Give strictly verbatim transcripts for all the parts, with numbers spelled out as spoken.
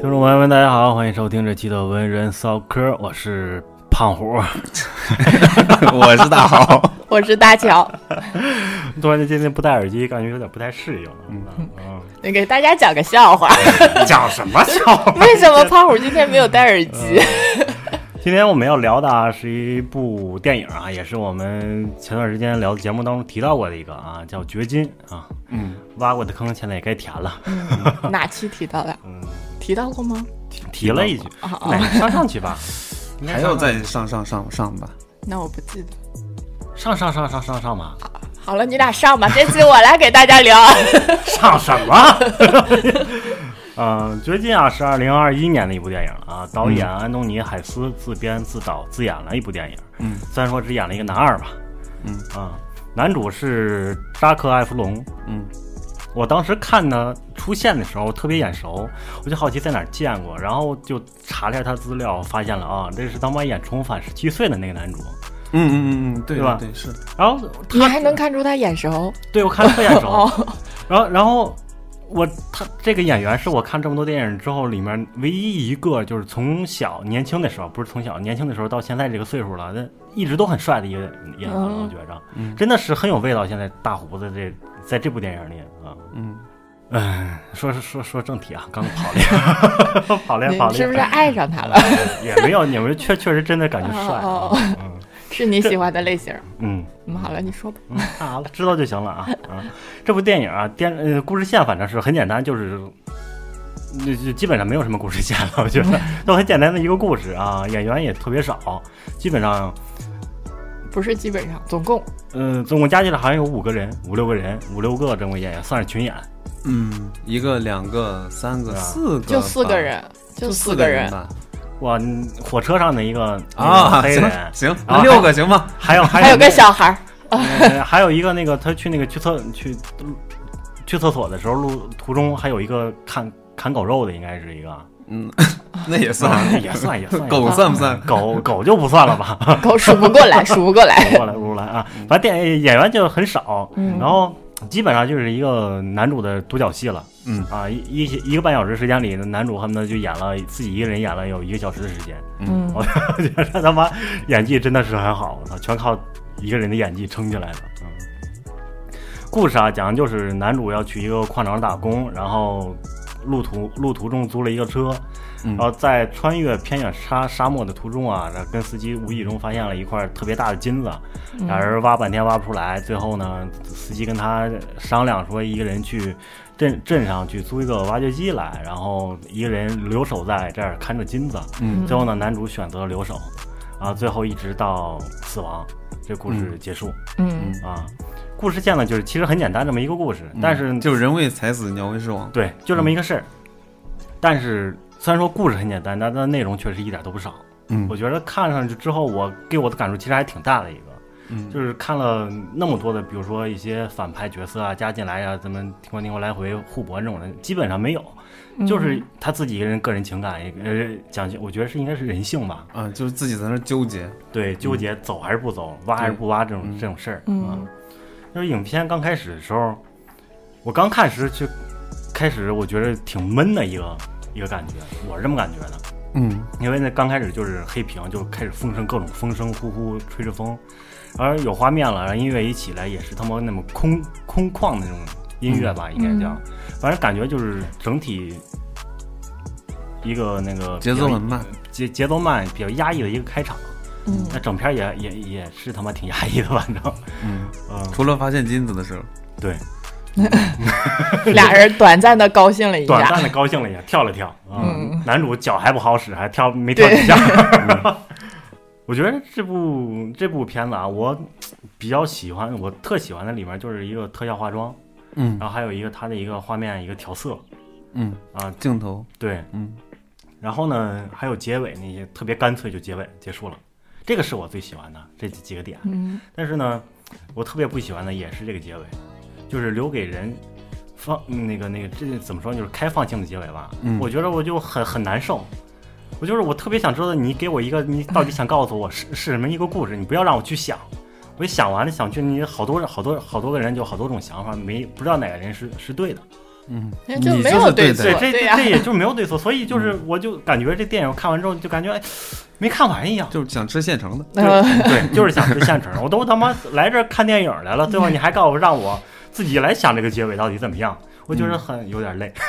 听众朋友们，大家好，欢迎收听这期的文人骚嗑，我是胖虎， 我是大豪， 我是大乔。 突然间今天不戴耳机，感觉有点不太适应。嗯嗯，你给大家讲个笑话。 讲什么笑话？ 为什么胖虎今天没有戴耳机？ 嗯、今天我们要聊的啊是一部电影啊，也是我们前段时间聊的节目当中提到过的一个啊，叫《掘金》啊。嗯，挖过的坑现在也该填了。 嗯、哪期提到的？嗯，提到过吗？ 提, 提了一句，哪个上上去吧？ 还要再上上上上吧？ 那我不记得。 上上上上上上吧。 好了，你俩上吧，这期我来给大家聊。 上什么？嗯，掘金啊是二零二一年的一部电影啊，导演安东尼·海斯自编自导自演了一部电影。嗯，虽然说只演了一个男二吧。嗯啊，男主是扎克·艾弗隆。嗯，我当时看他出现的时候特别眼熟，我就好奇在哪儿见过，然后就查了一下他资料，发现了啊，这是他妈演《重返十七岁》的那个男主。 嗯嗯嗯嗯，对对吧？ 对是。 然后你还能看出他眼熟？ 对，我看特眼熟。哦、然后然后我他这个演员是我看这么多电影之后里面唯一一个就是从小年轻的时候，不是从小年轻的时候到现在这个岁数了，那一直都很帅的一个演员了，嗯、我觉着、嗯、真的是很有味道。现在大胡子这在这部电影里啊，嗯。嗯，说说说正题啊，刚跑了，跑了跑了， 你是不是爱上他了？ 也没有，你们确确实真的感觉帅，哦哦嗯，是你喜欢的类型。 嗯嗯，好了，你说吧。 嗯，好了，知道就行了啊啊！这部电影啊，电呃故事线反正是很简单，就是那基本上没有什么故事线了，我觉得都很简单的一个故事啊，演员也特别少，基本上不是基本上，总共嗯、呃，总共加起来好像有五个人，五六个人，五六个这么演员，算是群演。 嗯，一个、两个、三个、四个， 就四个人， 就四个人吧。 哇，火车上的一个啊， 黑人， 行，那六个行吗？ 还有还有个小孩呃，还有一个那个他去那个去厕去去厕所的时候，路途中还有一个砍砍狗肉的，应该是一个。 嗯，那也算， 啊、也算也算。 狗算不算？ 狗狗就不算了吧？ 狗数不过来，数不过来， 数不过来，数不过来啊！反正电演员就很少，嗯、然后。基本上就是一个男主的独角戏了，嗯啊，一一一个半小时时间里，男主恨不得就演了自己一个人演了有一个小时的时间，嗯，我觉得他妈演技真的是很好，我操，全靠一个人的演技撑起来的。嗯，故事啊讲的就是男主要去一个矿场打工，然后路途路途中租了一个车。然后在穿越偏远沙沙漠的途中啊，跟司机无意中发现了一块特别大的金子，俩人挖半天挖不出来，最后呢，司机跟他商量说，一个人去镇镇上去租一个挖掘机来，然后一个人留守在这儿看着金子。嗯，最后呢，男主选择留守，啊，最后一直到死亡，这故事结束。嗯啊，故事线呢就是其实很简单这么一个故事，嗯、但是就人为财死，鸟为食亡。 对，就这么一个事儿，嗯、但是。虽然说故事很简单，但它内容确实一点都不少。嗯，我觉得看上去之后，我给我的感触其实还挺大的一个。嗯，就是看了那么多的，比如说一些反派角色啊加进来啊，咱们听过听过来回互搏这种的，基本上没有。嗯、就是他自己一个人个人情感，呃，讲我觉得是应该是人性吧。 啊，就是自己在那纠结， 对，纠结、嗯、走还是不走，挖还是不挖这种、嗯、这种事儿。嗯，啊、就是影片刚开始的时候，我刚看时就开始，我觉得挺闷的一个。一个感觉，我是这么感觉的，嗯，因为那刚开始就是黑屏，就开始风声，各种风声呼呼吹着风，而有画面了，然后音乐一起来也是他妈那么空空旷的那种音乐吧，嗯、应该叫，反正感觉就是整体一个那个节奏很慢， 节节奏慢，比较压抑的一个开场，嗯，那整片也也也是他妈挺压抑的，反正， 嗯嗯，除了发现金子的时候， 对。 俩人短暂的高兴了一下， 短暂的高兴了一下，跳了跳。嗯，嗯男主脚还不好使，还跳没跳几下。嗯、我觉得这部这部片子啊，我比较喜欢，我特喜欢的里面就是一个特效化妆，嗯，然后还有一个它的一个画面一个调色， 嗯啊镜头对，嗯，然后呢还有结尾那些特别干脆就结尾结束了，这个是我最喜欢的这几个点。嗯，但是呢，我特别不喜欢的也是这个结尾。就是留给人放那个那个这怎么说，就是开放性的结尾吧。嗯，我觉得我就很很难受。我就是我特别想知道你给我一个，你到底想告诉我是是什么一个故事？你不要让我去想，我想完了想去，你好多好多好多个人就好多种想法，没不知道哪个人是是对的。 嗯， 就没有对错， 对，这对呀， 这也就没有对错，所以就是我就感觉这电影看完之后就感觉哎没看完一样， 就是想吃现成的， 对对，就是想吃现成的。我都他妈来这看电影来了，最后你还告诉我让我自己来想这个结尾到底怎么样，我觉得很有点累。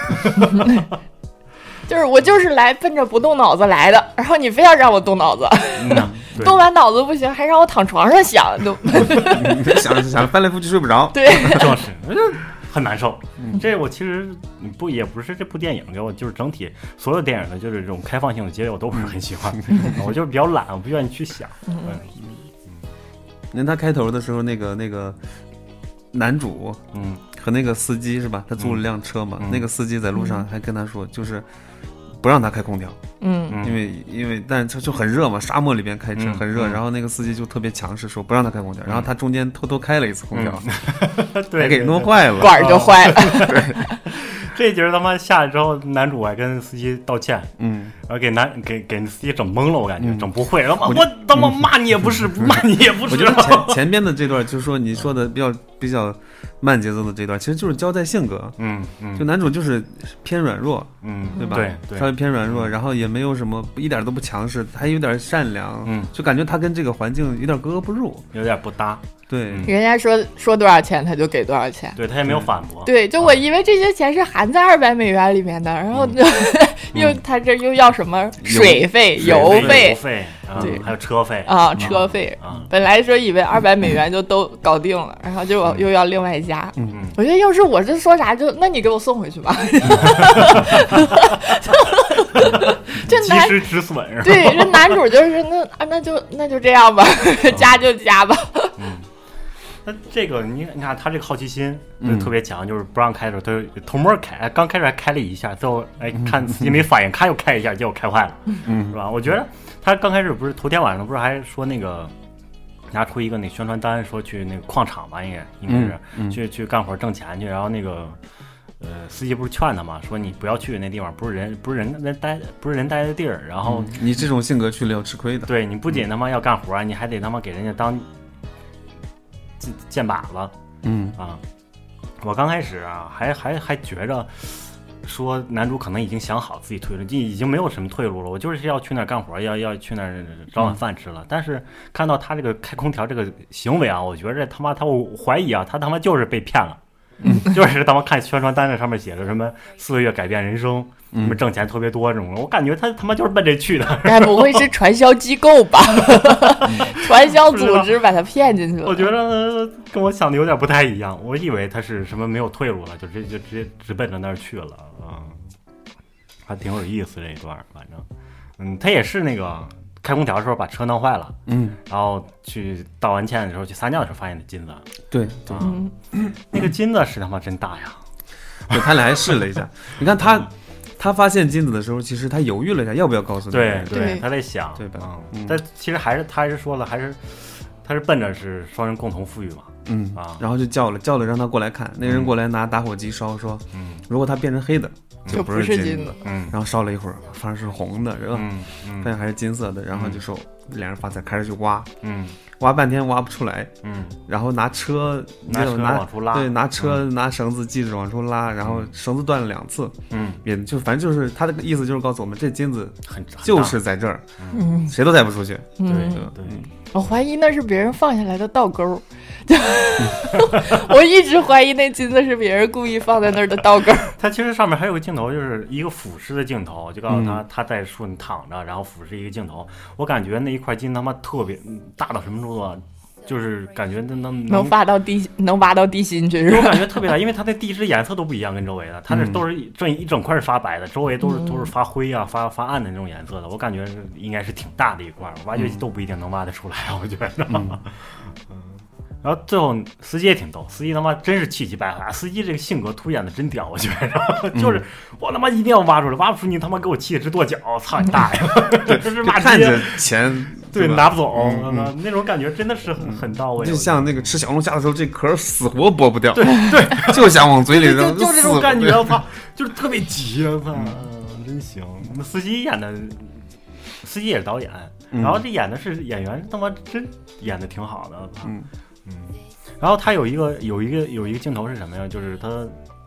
就是我就是来奔着不动脑子来的，然后你非要让我动脑子， 嗯、 动完脑子不行，还让我躺床上想，都想想翻来覆去睡不着， 对， 就是很难受。嗯、这我其实不也不是这部电影给我，就是整体所有电影的就是这种开放性的结尾我都不是很喜欢，嗯、我就是比较懒，我不愿意去想。嗯嗯。 那他开头的时候，那个那个男主， 嗯， 和那个司机是吧？他租了辆车嘛， 嗯、 那个司机在路上还跟他说，就是不让他开空调， 嗯， 因为因为但是他就很热嘛，沙漠里边开车、 嗯、 很热、嗯，然后那个司机就特别强势，说不让他开空调，然后他中间偷偷开了一次空调， 嗯、对， 还给弄坏了， 管就坏了。 对， 这节他妈下来之后，男主还跟司机道歉， 嗯， 然后给男给给司机整懵了，我感觉、嗯、整不会，然后我他妈骂你也不是，不骂你也不是。 我觉得前前边的这段就是说你说的比较比较慢节奏的这段，其实就是交代性格， 嗯嗯， 就男主就是偏软弱， 嗯， 对吧？ 对对， 稍微偏软弱，然后也没有什么一点都不强势，还有点善良， 嗯， 就感觉他跟这个环境有点格格不入， 有点不搭。 对， 嗯、人家说说多少钱他就给多少钱， 对他也没有反驳。 对，就我以为这些钱是含在二百美元里面的，然后、嗯、又他这又要什么水费、油费、 油费，对、嗯，还有车费啊，车费。 嗯、 本来说以为二百美元就都搞定了，然后就又要另外加。 嗯， 我觉得要是我这说啥就，那你给我送回去吧。这及时止损是吧？ 对，这男主就是那啊，那就那就这样吧，加就加吧。 嗯。那这个你你看他这个好奇心就特别强，嗯、就是不让开的时候，他就偷摸开，刚开始还开了一下，最后哎看司机没反应，开又开一下，结果开坏了， 嗯， 是吧？我觉得他刚开始不是头天晚上不是还说那个拿出一个那宣传单，说去那个矿场吧，应该应该是、 嗯嗯、 去去干活挣钱去，然后那个呃司机不是劝他嘛，说你不要去那地方，不是人不是人人待不是人待的地儿，然后、 嗯、你这种性格去了要吃亏的， 对你不仅他妈要干活，你还得他妈给人家当箭靶子， 嗯啊，我刚开始啊，还还还觉着说男主可能已经想好自己退路，就已经没有什么退路了，我就是要去那儿干活，要要去那儿找碗饭吃了。嗯、但是看到他这个开空调这个行为啊，我觉着他妈他我怀疑啊，他他妈就是被骗了，嗯，就是他妈看宣传单上上面写着什么四个月改变人生。什么挣钱特别多这种，我感觉他他妈就是奔这去的。 该不会是传销机构吧？传销组织把他骗进去了。 我觉得跟我想的有点不太一样，我以为他是什么没有退路了，就直接就直接直奔着那儿去了啊、嗯，还挺有意思这一段，反正，嗯，他也是那个开空调的时候把车弄坏了， 嗯， 然后去道完歉的时候去撒尿的时候发现那金子， 对， 对、嗯，那个金子是他妈真大呀， 对他俩还试了一下，你看他。他发现金子的时候，其实他犹豫了一下，要不要告诉你？ 对对，他在想， 对吧？ 嗯，但其实还是他还是说了，还是他是奔着是双人共同富裕嘛， 嗯啊， 然后就叫了叫了让他过来看，那个人过来拿打火机烧，说， 嗯， 如果他变成黑的， 就不是金的， 嗯， 然后烧了一会儿，发现是红的，是吧？ 嗯嗯， 发现还是金色的，然后就说两人发财，开始去挖， 嗯。 挖半天挖不出来， 嗯， 然后拿车拿车往出拉， 对，拿车、嗯、拿绳子系着往出拉，然后绳子断了两次， 嗯， 也就反正就是他的意思就是告诉我们，这金子很就是在这儿， 嗯， 谁都带不出去， 对对对。 我怀疑那是别人放下来的倒钩，我一直怀疑那金子是别人故意放在那儿的倒钩。 它其实上面还有个镜头，就是一个俯视的镜头，就告诉他、嗯、他在树上躺着，然后俯视一个镜头。我感觉那一块金他妈特别大到什么程度啊？就是感觉能能能挖到地，能挖到地心去。 我感觉特别大，因为它的地质颜色都不一样，跟周围的，它是都是这一整块是发白的，周围都是、嗯、都是发灰啊、发发暗的那种颜色的。我感觉应该是挺大的一块，挖掘机都不一定能挖得出来，我觉得。嗯。嗯然后最后司机也挺逗，司机他妈真是气急败坏，司机这个性格凸显的真屌，我觉得，就是、嗯、我他妈一定要挖出来，挖不出你他妈给我气得直跺脚，操你大爷！就是骂看着钱对拿不走、 嗯嗯，那种感觉真的是很、嗯、很到位。 就像那个吃小龙虾的时候，这壳死活剥不掉， 对对， 就想往嘴里扔， 就就这种感觉，我操，就是特别急，我操、嗯，真行。那司机演的，司机也是导演， 嗯、 然后这演的是演员，他妈真演的挺好的，我操。 嗯嗯，然后他有一个有一个有一个镜头是什么呀？就是他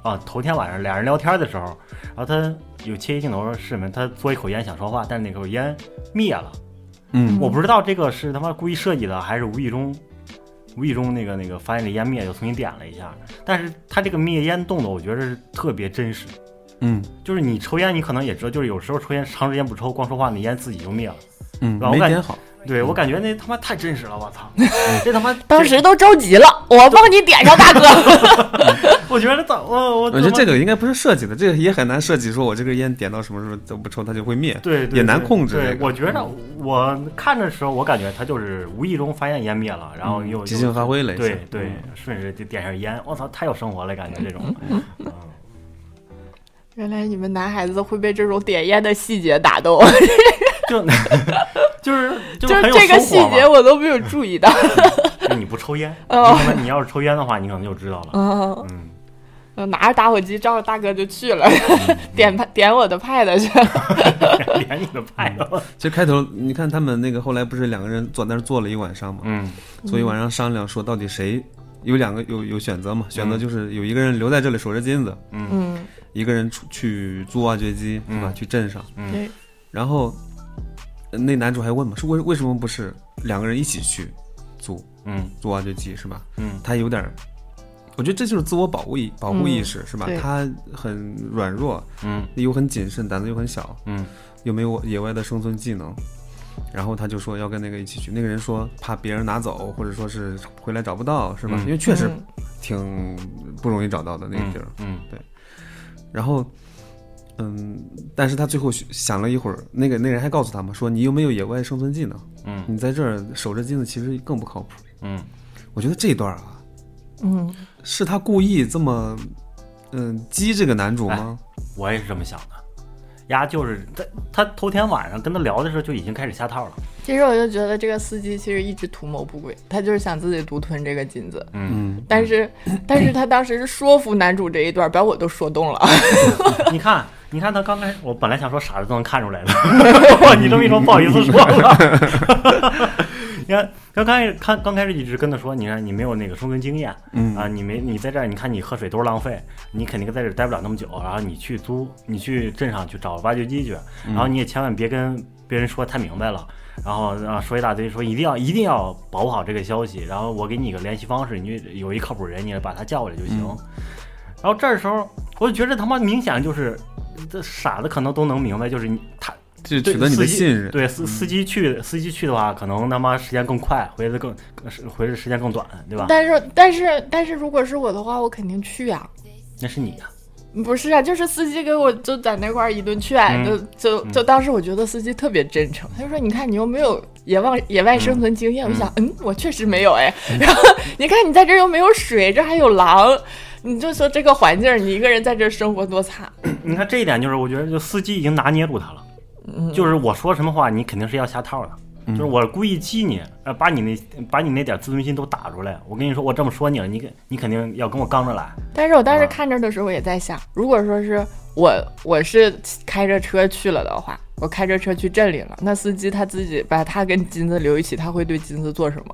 啊，头天晚上俩人聊天的时候，然后他有切一镜头是什么？他嘬一口烟想说话，但是那口烟灭了。 嗯， 我不知道这个是他妈故意设计的，还是无意中无意中那个那个发现这烟灭又重新点了一下。但是他这个灭烟动作，我觉得是特别真实。 嗯， 就是你抽烟，你可能也知道，就是有时候抽烟长时间不抽，光说话，那烟自己就灭了。 嗯， 没点好。 对，我感觉那他妈太真实了，我操！这他妈当时都着急了，我帮你点上，大哥。 我觉得咋我我我觉得这个应该不是设计的，这个也很难设计，说我这个烟点到什么时候都不抽它就会灭， 对，对也难控制、这个。 对，我觉得我看的时候，我感觉他就是无意中发现烟灭了，然后又、 嗯、即兴发挥了一下， 对对，顺势就点上烟，我操，太有生活了，感觉这种。嗯嗯原来你们男孩子会被这种点烟的细节打动， 就就是就就是这个细节我都没有注意到。 就你不抽烟，哦、你, 你要是抽烟的话，你可能就知道了。 哦、嗯，拿着打火机照着大哥就去了，嗯、点点我的派的去了， 点你的派的。 其实开头你看他们那个后来不是两个人坐那儿坐了一晚上嘛， 嗯， 坐一晚上商量说到底谁有两个有有选择嘛，选择就是有一个人留在这里守着金子， 嗯， 一个人出去租挖掘机，对吧？ 嗯、 去镇上， 对， 然后。那男主还问嘛，说为为什么不是两个人一起去租， 嗯， 租挖掘机是吧？ 嗯， 他有点，我觉得这就是自我保护意保护意识、 嗯、 是吧？他很软弱， 嗯， 又很谨慎，胆子又很小， 嗯， 又没有野外的生存技能，然后他就说要跟那个一起去，那个人说怕别人拿走，或者说是回来找不到，是吧？ 嗯、 因为确实挺不容易找到的那个地儿， 嗯， 对，然后。嗯，但是他最后想了一会儿，那个那人还告诉他嘛，说你有没有野外生存技能？ 嗯， 你在这儿守着金子其实更不靠谱。 嗯， 我觉得这段啊， 嗯， 是他故意这么，嗯，激这个男主吗？ 哎、我也是这么想的。呀，就是他他头天晚上跟他聊的时候就已经开始下套了。 其实我就觉得这个司机其实一直图谋不轨，他就是想自己独吞这个金子。 嗯， 但是但是他当时是说服男主这一段，把我都说动了。 你看。你看他刚开始，我本来想说傻子都能看出来的，你这么一说不好意思说了。你看刚开始看刚开始一直跟他说，你看你没有那个生存经验， 嗯啊，你没你在这儿，你看你喝水都是浪费，你肯定在这儿待不了那么久，然后你去租，你去镇上去找挖掘机去，然后你也千万别跟别人说太明白了，然后啊说一大堆，说一定要一定要保护好这个消息，然后我给你一个联系方式，你有一靠谱人，你把他叫过来就行。嗯、然后这时候我就觉得他妈明显就是。这傻子可能都能明白，就是你他就取得你的信任。 对司司机去司机去的话，可能他妈时间更快，回来的更回来时间更短，对吧？ 但是但是但是如果是我的话，我肯定去啊。 那是你啊。 不是啊，就是司机给我就在那块一顿劝，就就就当时我觉得司机特别真诚，他就说你看你又没有野外野外生存经验， 嗯、 我想嗯我确实没有哎，然后你看你在这又没有水，这还有狼。你就说这个环境，你一个人在这生活多惨。 你看这一点，就是我觉得就司机已经拿捏住他了， 嗯、 就是我说什么话，你肯定是要下套的，嗯、就是我故意激你，呃，把你那把你那点自尊心都打出来。我跟你说，我这么说你了，你你肯定要跟我刚着来。 但是我当时看着的时候也在想，啊、如果说是我我是开着车去了的话，我开着车去镇里了，那司机他自己把他跟金子留一起，他会对金子做什么？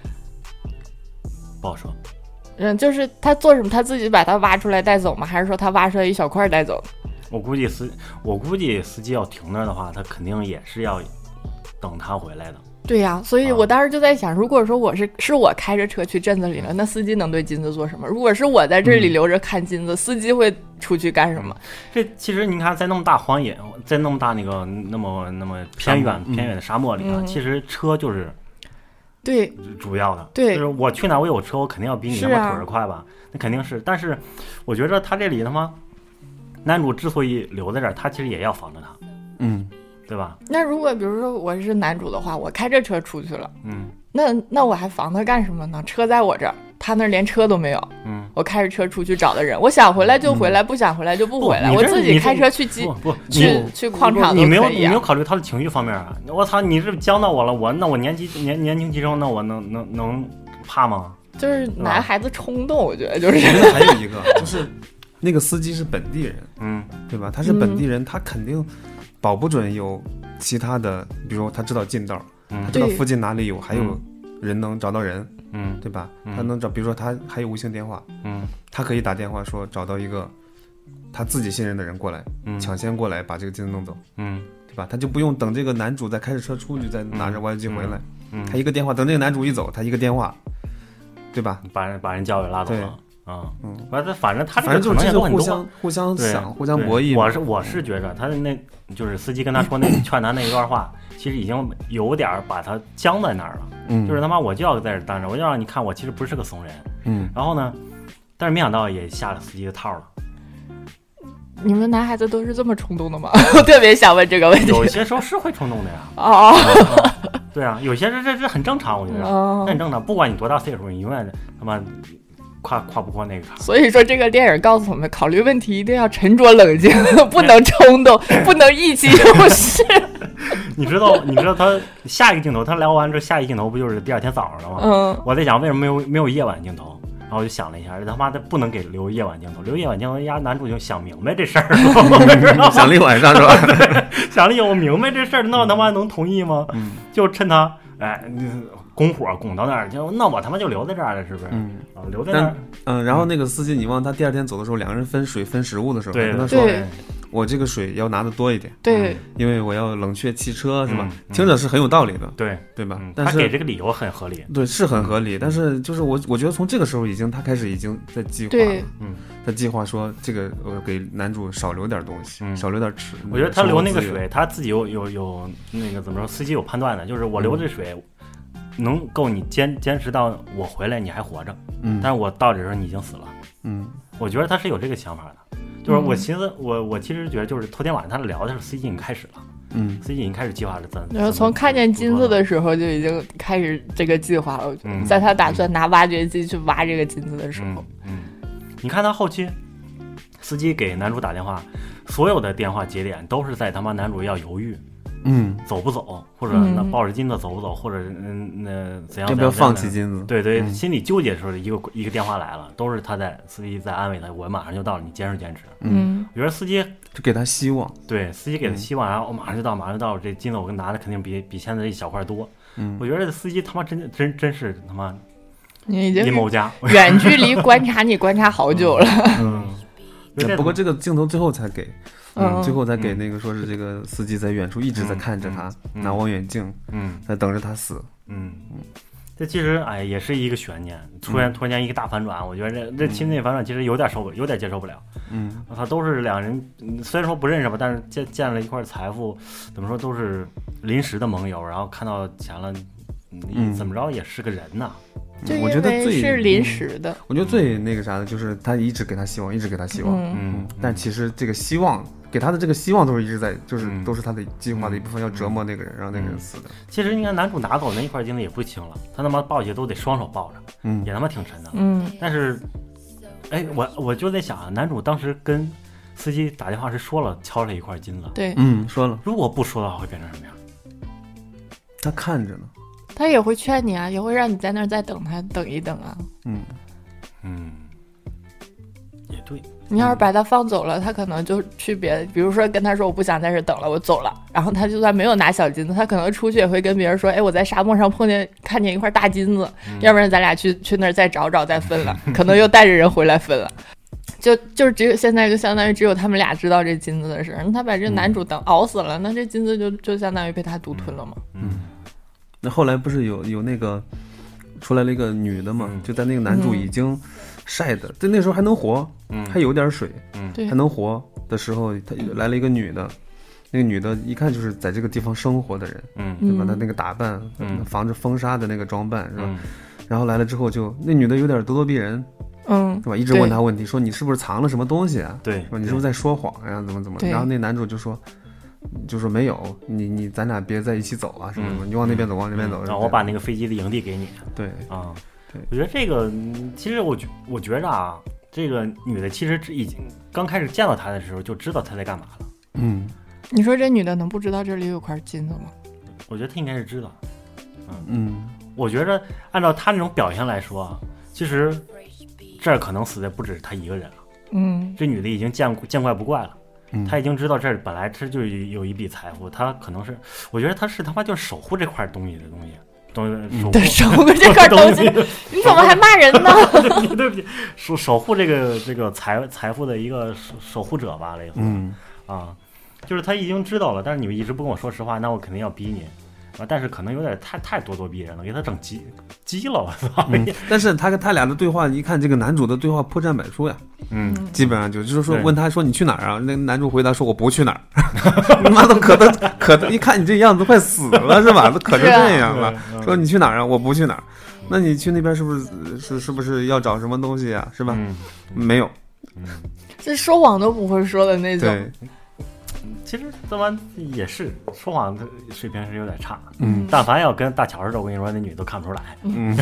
不好说。 嗯，就是他做什么，他自己把它挖出来带走吗？还是说他挖出来一小块带走？ 我估计司，我估计司机要停那儿的话，他肯定也是要等他回来的。 对呀、啊，所以我当时就在想，如果说我是是我开着车去镇子里了，那司机能对金子做什么？如果是我在这里留着看金子，嗯、司机会出去干什么？ 这其实你看，在那么大荒野，在那么大那个那么那么偏远偏远的沙漠里啊， 嗯、 其实车就是。 对， 主要的对， 就是我去哪我有车，我肯定要比你他妈腿儿快吧？啊、那肯定是。但是我觉得他这里他妈男主之所以留在这儿，他其实也要防着他， 嗯， 对吧？ 那如果比如说我是男主的话，我开着车出去了， 嗯， 那那我还防他干什么呢？车在我这儿，他那连车都没有， 嗯， 我开着车出去找的人，我想回来就回来，嗯、不想回来就不回来， 不我自己开车去机不不去去矿场都可以、啊。 你没有你没有考虑他的情绪方面啊！我操，你这将到我了，我那我年纪年年轻气盛，那我能能能怕吗？ 就是男孩子冲动，我觉得就是。 还有一个就是那个司机是本地人， 嗯， 对吧？他是本地人，嗯、他肯定保不准有其他的，比如说他知道近道， 嗯、 他知道附近哪里有还有人能找到人。 嗯， 对吧？ 嗯、 他能找，比如说他还有无线电话， 嗯， 他可以打电话说找到一个他自己信任的人过来， 嗯、 抢先过来把这个金子弄走， 嗯， 对吧？他就不用等这个男主再开着车出去，再拿着挖掘机回来， 嗯， 他一个电话，等这个男主一走，他一个电话，对吧？ 把人把人教给拉走了。啊， 嗯， 反正反正他这反正就是都互相互相想，互相博弈。 我是我是觉着他的那，就是司机跟他说那劝他那一段话，其实已经有点把他僵在那儿了。 嗯， 就是他妈我就要在这待着，我就让你看我其实不是个怂人。 嗯， 然后呢，但是没想到也下了司机的套了。 你们男孩子都是这么冲动的吗？我特别想问这个问题。 有些时候是会冲动的呀。 哦、 啊，对啊，有些这这这很正常，我觉得、 哦、 很正常。不管你多大岁数，你永远他妈。跨跨不过那个坎。 所以说这个电影告诉我们，考虑问题一定要沉着冷静，不能冲动，不能意气用事。 你知道，你知道他下一个镜头，他聊完之后，下一个镜头不就是第二天早上了吗？ 嗯， 我在想为什么没有没有夜晚镜头，然后我就想了一下，这他妈的不能给留夜晚镜头，留夜晚镜头，人家男主就想明白这事儿了， 想了一晚上是吧？ 对，想了有明白这事儿，那我他妈能同意吗？ 嗯， 就趁他哎。拱火拱到那儿，就那我他妈就留在这儿了，是不是？ 嗯， 啊，留在那儿。 嗯，然后那个司机，你忘他第二天走的时候，两个人分水分食物的时候， 对， 跟他说，我这个水要拿的多一点， 对， 因为我要冷却汽车，是吧？ 嗯、 听着是很有道理的， 对对吧？ 嗯、 但是他给这个理由很合理， 对，是很合理。但是就是我我觉得从这个时候已经他开始已经在计划了， 嗯， 他计划说这个我给男主少留点东西， 嗯、 少留点吃。 我觉得他留那个水，他自己有有有那个怎么说？司机有判断的，就是我留这水。嗯能够你坚坚持到我回来你还活着， 嗯， 但是我到这时候你已经死了， 嗯， 我觉得他是有这个想法的，就是我寻思、嗯、我我其实觉得就是头天晚上他聊的时候 C G 已经开始了， 嗯 ，C G 已经开始计划了怎， 然后从看见金子的时候就已经开始这个计划了， 嗯、 在他打算拿挖掘机去挖这个金子的时候， 嗯，嗯你看他后期司机给男主打电话，所有的电话节点都是在他妈男主要犹豫。 嗯， 走不走，或者那抱着金子走不走，或者嗯那怎样？ 要不要放弃金子？ 对对， 嗯、 心里纠结的时候，一个一个电话来了，都是他在司机在安慰他，我马上就到了，你坚持坚持。 嗯， 我觉得司机就给他希望， 对，司机给他希望，然后我马上就到，马上就到，这金子我跟拿的肯定比比现在这一小块多。 嗯， 我觉得这司机他妈真真真是他妈你阴谋家， 远距离观察你观察好久了。 嗯， 嗯不过这个镜头最后才给。 嗯， 最后再给那个说是这个司机在远处一直在看着他， 嗯、 拿望远镜， 嗯， 在等着他死， 嗯嗯，这其实哎也是一个悬念，突然、嗯、突然间一个大反转，我觉得这这亲内反转其实有点受不有点接受不了， 嗯， 他都是两人虽然说不认识吧，但是建建了一块财富，怎么说都是临时的盟友，然后看到钱了，你怎么着也是个人呐。 就我觉得最是临时的、嗯， 我觉得最那个啥的就是他一直给他希望，一直给他希望， 嗯， 嗯但其实这个希望给他的这个希望都是一直在，就是、 嗯、 都是他的计划的一部分，要折磨那个人， 嗯、 让那个人死的。 其实你看男主拿走那一块金子也不轻了，他他妈抱起都得双手抱着， 嗯， 也他妈挺沉的， 嗯。 但是，哎，我我就在想啊，男主当时跟司机打电话是说了敲了一块金子， 对， 嗯，说了。 如果不说的话，会变成什么样？ 他看着呢。 他也会劝你啊，也会让你在那儿再等他等一等啊。 嗯嗯，也对。 你要是把他放走了，他可能就去别的，比如说跟他说我不想在这等了，我走了。然后他就算没有拿小金子，他可能出去也会跟别人说，哎，我在沙漠上碰见看见一块大金子， 嗯、 要不然咱俩去去那儿再找找再分了，可能又带着人回来分了。就就只有现在就相当于只有他们俩知道这金子的事，他把这男主等熬死了，嗯、那这金子就就相当于被他独吞了嘛。 嗯。那后来不是有有那个出来了一个女的嘛， 嗯、 就在那个男主已经晒的，在、嗯、那时候还能活， 嗯， 还有点水， 嗯， 还能活的时候，他来了一个女的，那个女的一看就是在这个地方生活的人， 嗯， 对吧？她那个打扮， 嗯， 防着风沙的那个装扮是吧？ 嗯、 然后来了之后就那女的有点咄咄逼人， 嗯， 对吧？一直问他问题，说你是不是藏了什么东西啊？ 对， 说你是不是在说谎呀、啊？怎么怎么？然后那男主就说。就说没有，你你咱俩别在一起走啊，什么什么，你往那边走，往那边走。 然后我把那个飞机的营地给你。 对啊， 对， 我觉得这个其实我觉我觉着啊，这个女的其实已经刚开始见到他的时候就知道他在干嘛了。 嗯， 你说这女的能不知道这里有块金子吗？ 我觉得她应该是知道。 嗯嗯， 我觉着按照他那种表现来说，其实这儿可能死的不止他一个人了。 嗯， 这女的已经见见怪不怪了。 嗯、 他已经知道这儿本来这就有一笔财富，他可能是，我觉得他是他妈就是守护这块东西的东西， 东守对守护这块东西，你怎么还骂人呢？ 对不起，守守护这个这个财财富的一个守守护者吧，类似， 嗯啊，就是他已经知道了，但是你们一直不跟我说实话，那我肯定要逼你。啊，但是可能有点太太咄咄逼人了，给他整急急了，我操！ 嗯、但是他跟他俩的对话，一看这个男主的对话破绽百出呀， 嗯， 基本上就就是说问他说你去哪儿啊？那个男主回答说我不去哪儿，你妈都可的可的，一看你这样子快死了是吧？都可成这样了，说你去哪儿啊？我不去哪儿，那你去那边是不是是是不是要找什么东西啊？是吧？ 嗯、 没有， 嗯， 这说谎都不会说的那种。 对。 其实这玩也是说谎的水平是有点差， 嗯， 但凡要跟大乔似的，我跟你说，那女的都看不出来， 嗯。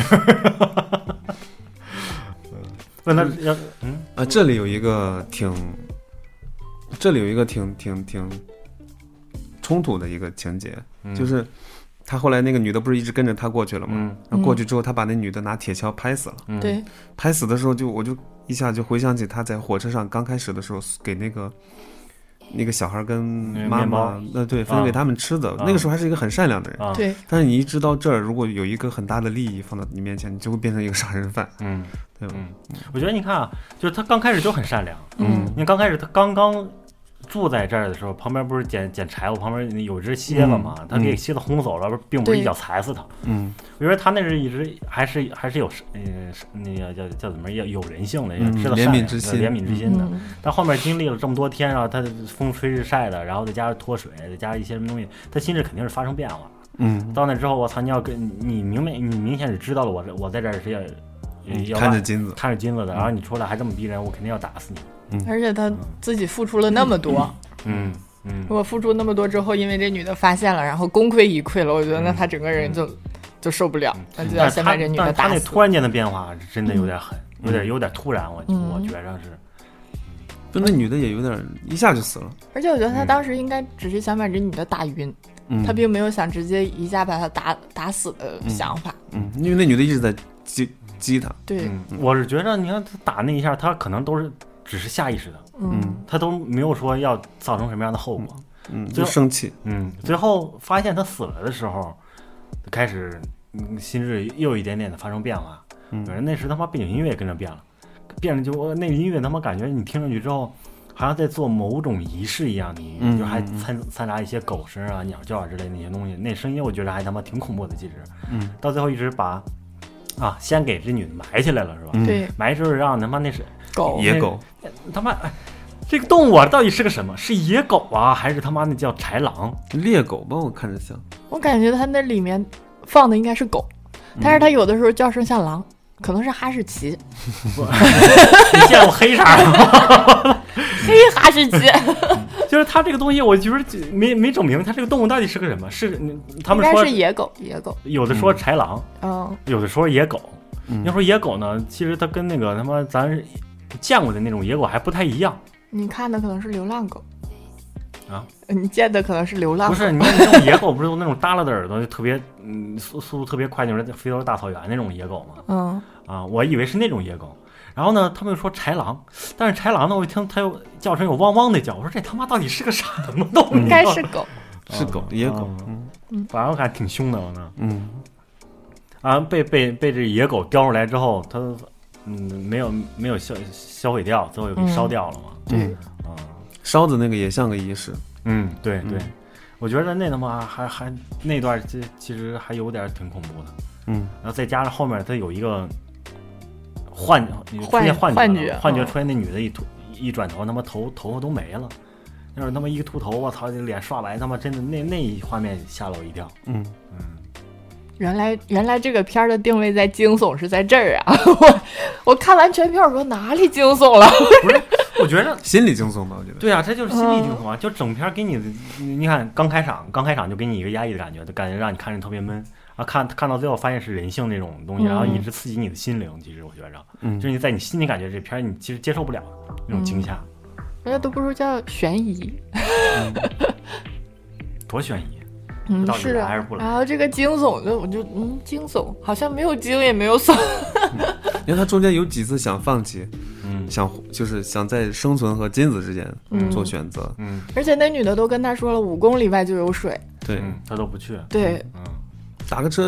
问他要嗯啊，这里有一个挺，这里有一个挺挺挺冲突的一个情节， 嗯、 就是他后来那个女的不是一直跟着他过去了吗？ 嗯， 然后过去之后，他把那女的拿铁锹拍死了。 嗯， 对， 拍死的时候就我就一下就回想起他在火车上刚开始的时候给那个。那个小孩跟妈妈，那对分给他们吃的、啊，那个时候还是一个很善良的人。 啊、 对， 但是你一直到这儿，如果有一个很大的利益放到你面前，你就会变成一个杀人犯。 嗯， 对吧？ 嗯，我觉得你看啊，就是他刚开始就很善良。 嗯， 你刚开始他刚刚住在这儿的时候，旁边不是捡捡柴火，旁边有只蝎子嘛，嗯、他给蝎子轰走了，嗯、并不是一脚踩死他。 嗯， 我觉得他那是一直还是还是有呃那个叫叫怎么有有人性的， 嗯、 知道怜悯之心， 怜悯之心的。 嗯、 但后面经历了这么多天啊，他风吹日晒的，然后再加上脱水，再加上一些什么东西，他心智肯定是发生变化。 嗯， 到那之后，我操，你要跟你明明你明显是知道了我我在这儿是要。要看着金子， 看着金子的，然后你出来还这么逼人，我肯定要打死你。 嗯，而且他自己付出了那么多， 嗯嗯， 如果付出那么多之后，因为这女的发现了，然后功亏一篑了，我觉得那他整个人就、嗯、就受不了，那就要先把这女的打死。 但他那突然间的变化真的有点狠，嗯、有点有点突然，我、嗯、我觉着是。 就那女的也有点一下就死了， 而且我觉得他当时应该只是想把这女的打晕，嗯、他并没有想直接一下把她打打死的想法。 嗯，嗯因为那女的一直在激激他。 对、 嗯，我是觉得你看他打那一下，他可能都是只是下意识的， 嗯， 他都没有说要造成什么样的后果， 嗯，就生气， 嗯，最后发现他死了的时候，开始嗯心智又有一点点的发生变化，嗯，那时他妈背景音乐也跟着变了。变了就那个音乐他妈感觉你听上去之后好像在做某种仪式一样，你、嗯、就还掺掺杂一些狗声啊鸟叫啊之类的那些东西，那声音我觉得还他妈挺恐怖的，其实嗯， 到最后一直把啊先给这女的埋起来了是吧？ 对、 嗯，埋就是让他妈那是狗野狗他妈哎这个动物啊到底是个什么？是野狗啊还是他妈那叫豺狼猎狗吧？我看着像， 我感觉它那里面放的应该是狗，但是它有的时候叫声像狼，可能是哈士奇。 你见过黑啥？ 黑哈士奇。 就是它这个东西，我觉得没没整明，它这个动物到底是个什么？是他们说是野狗，野狗。 有的说豺狼， 嗯， 有的说野狗。 嗯、 要说野狗呢，其实它跟那个他妈咱见过的那种野狗还不太一样。 你看的可能是流浪狗。 啊， 你见的可能是流浪狗。 不是，你看那种野狗不是有那种耷拉的耳朵，就特别嗯速速度特别快，就是非洲大草原那种野狗吗？ 嗯。 啊，我以为是那种野狗。然后呢，他们又说豺狼，但是豺狼呢，我一听它又叫声有汪汪的叫，我说这他妈到底是个什么东西？ 应该是狗， 是狗，野狗。 嗯，反正我看挺凶的呢。 嗯。 啊，被被被这野狗叼出来之后，它嗯没有没有销销毁掉，最后又给烧掉了嘛。 对。 啊， 烧的那个也像个仪式。 嗯，对对，嗯、我觉得那他妈还还那段这其实还有点挺恐怖的。 嗯， 然后再加上后面它有一个幻出现幻幻觉， 幻觉出现那女的一突一转头，他妈头头发都没了，要是他妈一个秃头，我操，这脸刷白，他妈真的那那一画面吓了我一跳。 嗯嗯， 原来原来这个片儿的定位在惊悚是在这儿啊！我我看完全片我说哪里惊悚了？ 不是，我觉得心理惊悚吧，我觉得。 对啊，这就是心理惊悚啊！嗯、就整片给你，你看刚开场刚开场就给你一个压抑的感觉，感觉让你看着特别闷。啊，看看到最后发现是人性那种东西， 嗯、 然后一直刺激你的心灵。其实我觉着， 嗯， 就是你在你心里感觉这片儿你其实接受不了那种惊吓。 人家、嗯、都不如叫悬疑， 嗯、多悬疑。 嗯， 到底是来还是不来？ 然后这个惊悚就我就嗯惊悚，好像没有惊也没有悚。 因为他中间有几次想放弃， 嗯， 想就是想在生存和金子之间做选择， 嗯， 而且那女的都跟他说了五公里外就有水， 对、 嗯、他都不去， 对， 嗯。 打个车才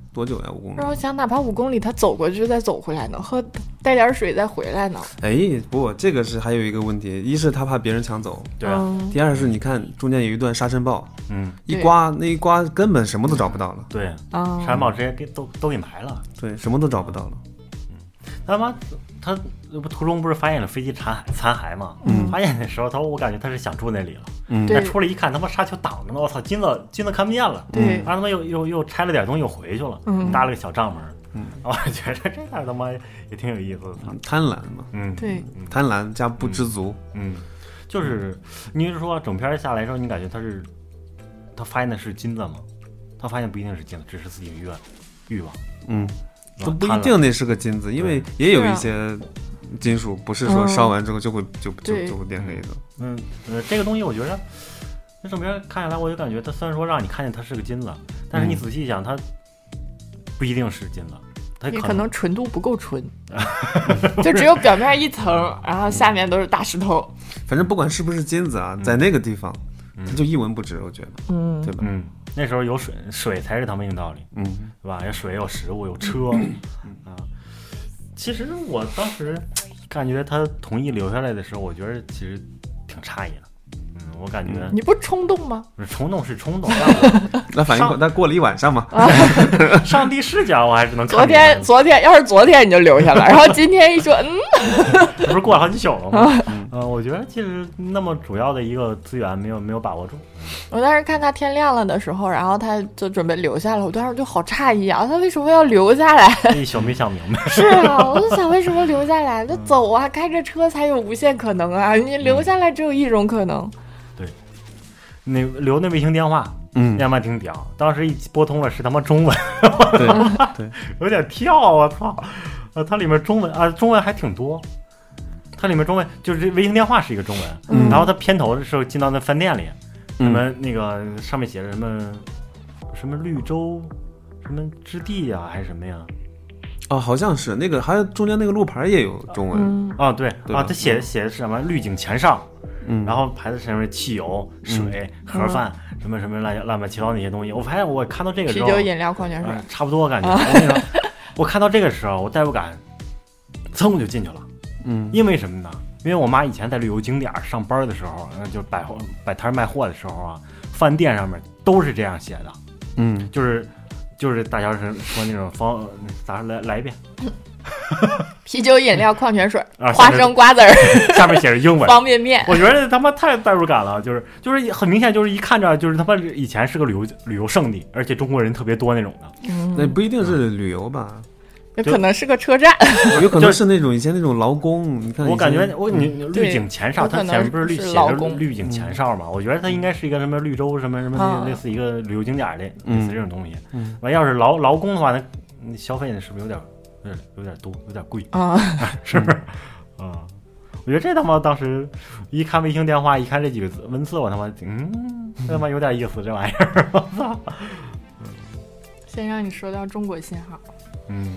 多久呀？五公里。 然后想，哪怕五公里，他走过去再走回来呢，喝带点水再回来呢。 哎，不，这个是还有一个问题，一是他怕别人抢走， 对啊。 嗯、 第二是你看中间有一段沙尘暴， 嗯， 一刮那一刮根本什么都找不到了。 对， 啊、 沙尘暴直接给都都给埋了。 对，什么都找不到了。 嗯，他妈他不途中不是发现了飞机残骸残骸吗？ 嗯， 发现的时候他我感觉他是想住那里了。 嗯， 但出来一看，他妈沙丘挡着呢，我操，金子金子看不见了。 对， 然后他妈又又又拆了点东西又回去了， 嗯， 搭了个小帐篷。 嗯， 我觉得这点他妈也挺有意思的。 贪婪嘛， 嗯， 对， 贪婪加不知足。 嗯，就是你是说整篇下来之后，你感觉他是他发现的是金子吗？他发现不一定是金子，只是自己的欲望欲望。 嗯，都不一定那是个金子，因为也有一些金属不是说烧完之后就会、嗯、就就就会变黑的。 嗯呃，这个东西我觉得，那整篇看下来，我就感觉它虽然说让你看见它是个金子，但是你仔细想，它不一定是金子，它可能, 可能纯度不够纯，就只有表面一层，然后下面都是大石头。 反正不管是不是金子啊， 嗯、 在那个地方， 嗯、 就一文不值，我觉得， 嗯， 对吧？ 嗯，那时候有水，水才是他们硬道理， 嗯， 对吧？有水，有食物，有车，啊。其实我当时感觉他同意留下来的时候，我觉得其实挺诧异的。嗯，我感觉你不冲动吗？ 冲动是冲动，但那反应那过了一晚上嘛。 上帝视角我还是能看。 昨天昨天要是昨天你就留下了，然后今天一说，嗯， 不是过了好几宿了吗？嗯、呃，我觉得其实那么主要的一个资源没有没有把握住。 我当时看他天亮了的时候，然后他就准备留下了，我当时就好诧异啊，他为什么要留下来？ 一宿没想明白。 是啊，我就想为什么留下来？那走啊，开着车才有无限可能啊，你留下来只有一种可能。 对，那留那卫星电话， 嗯， 他妈挺屌。当时一拨通了是他妈中文， 对对， 有点跳，我操！呃，它里面中文啊，中文还挺多。它里面中文就是卫星电话是一个中文， 嗯、 然后它片头的时候进到那饭店里。什么那个上面写着什么什么绿洲什么之地呀、啊，还是什么呀？ 哦，好像是那个，还有中间那个路牌也有中文。 嗯、 啊，对啊，他写写的是什么？绿景前上， 嗯， 然后牌子上面汽油、水、嗯、盒饭、嗯、什么什么乱乱七八糟那些东西。我发现我看到这个时候， 啤酒、饮料、矿泉水， 呃、差不多感觉。啊、我跟你说，我看到这个时候，我代入感噌就进去了。 嗯， 因为什么呢？因为我妈以前在旅游景点上班的时候，就摆货摆摊卖货的时候啊，饭店上面都是这样写的， 嗯， 就是就是大家是说那种方咋来来一遍， 啤酒、饮料、矿泉水、 啊、 花生、瓜子儿， 下面写着英文， 方便面。 我觉得他妈太代入感了，就是就是很明显，就是一看着就是他妈以前是个旅游旅游胜地，而且中国人特别多那种的。 嗯， 那不一定是旅游吧。 有可能是个车站， 有可能是那种以前那种劳工。你看， 我感觉我你绿景前哨，它前面不是绿写着绿景前哨嘛？我觉得它应该是一个什么绿洲什么什么类似一个旅游景点的类似这种东西。完要是劳劳工的话，那消费呢是不是有点有点有点多，有点贵啊？ 是不是？啊，我觉得这他妈当时一看卫星电话，一看这几个字文字，我他妈嗯，他妈有点意思，这玩意儿，我操！ 先让你说到中国信号， 嗯。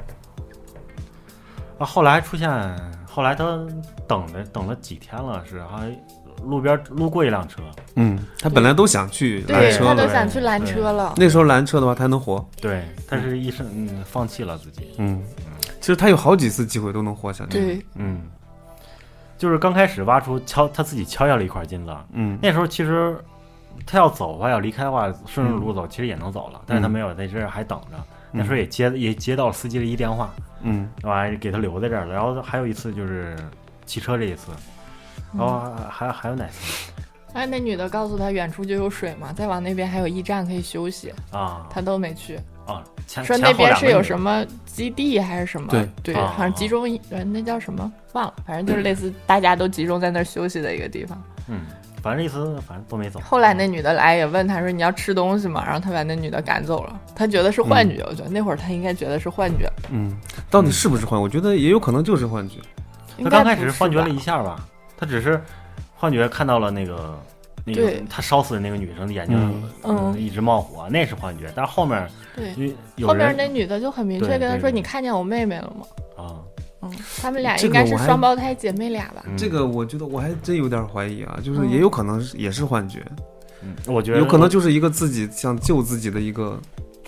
啊，后来出现，后来他等了等了几天了，是还路边路过一辆车， 嗯，他本来都想去拦车了， 他都想去拦车了。 那时候拦车的话，他能活。 对，他是一生嗯放弃了自己。 嗯，其实他有好几次机会都能活下去。 对， 嗯，就是刚开始挖出敲他自己敲下了一块金子， 嗯， 那时候其实他要走的话，要离开的话，顺着路走，其实也能走了，但是他没有在这儿还等着。那时候也接也接到了司机的一电话， 嗯， 完给他留在这儿了。然后还有一次就是骑车这一次，然后还还有哪次？ 哎，那女的告诉他远处就有水嘛，再往那边还有驿站可以休息啊， 他都没去啊。 说那边是有什么基地还是什么？ 对对，好像集中那叫什么忘了，反正就是类似大家都集中在那儿休息的一个地方。 嗯。反正意思反正都没走。 后来那女的来也问他说你要吃东西吗？然后他把那女的赶走了。他觉得是幻觉，嗯、我觉得那会儿他应该觉得是幻觉。 嗯，到底是不是幻觉？我觉得也有可能就是幻觉。 他刚开始幻觉了一下吧，他只是幻觉看到了那个那个他烧死的那个女生的眼睛， 嗯， 嗯一直冒火，那是幻觉。但是后面对，后面那女的就很明确跟他说：“你看见我妹妹了吗？”啊。嗯，他们俩应该是双胞胎姐妹俩吧？ 这个我觉得我还真有点怀疑啊，就是也有可能是也是幻觉， 嗯，我觉得有可能就是一个自己想救自己的一个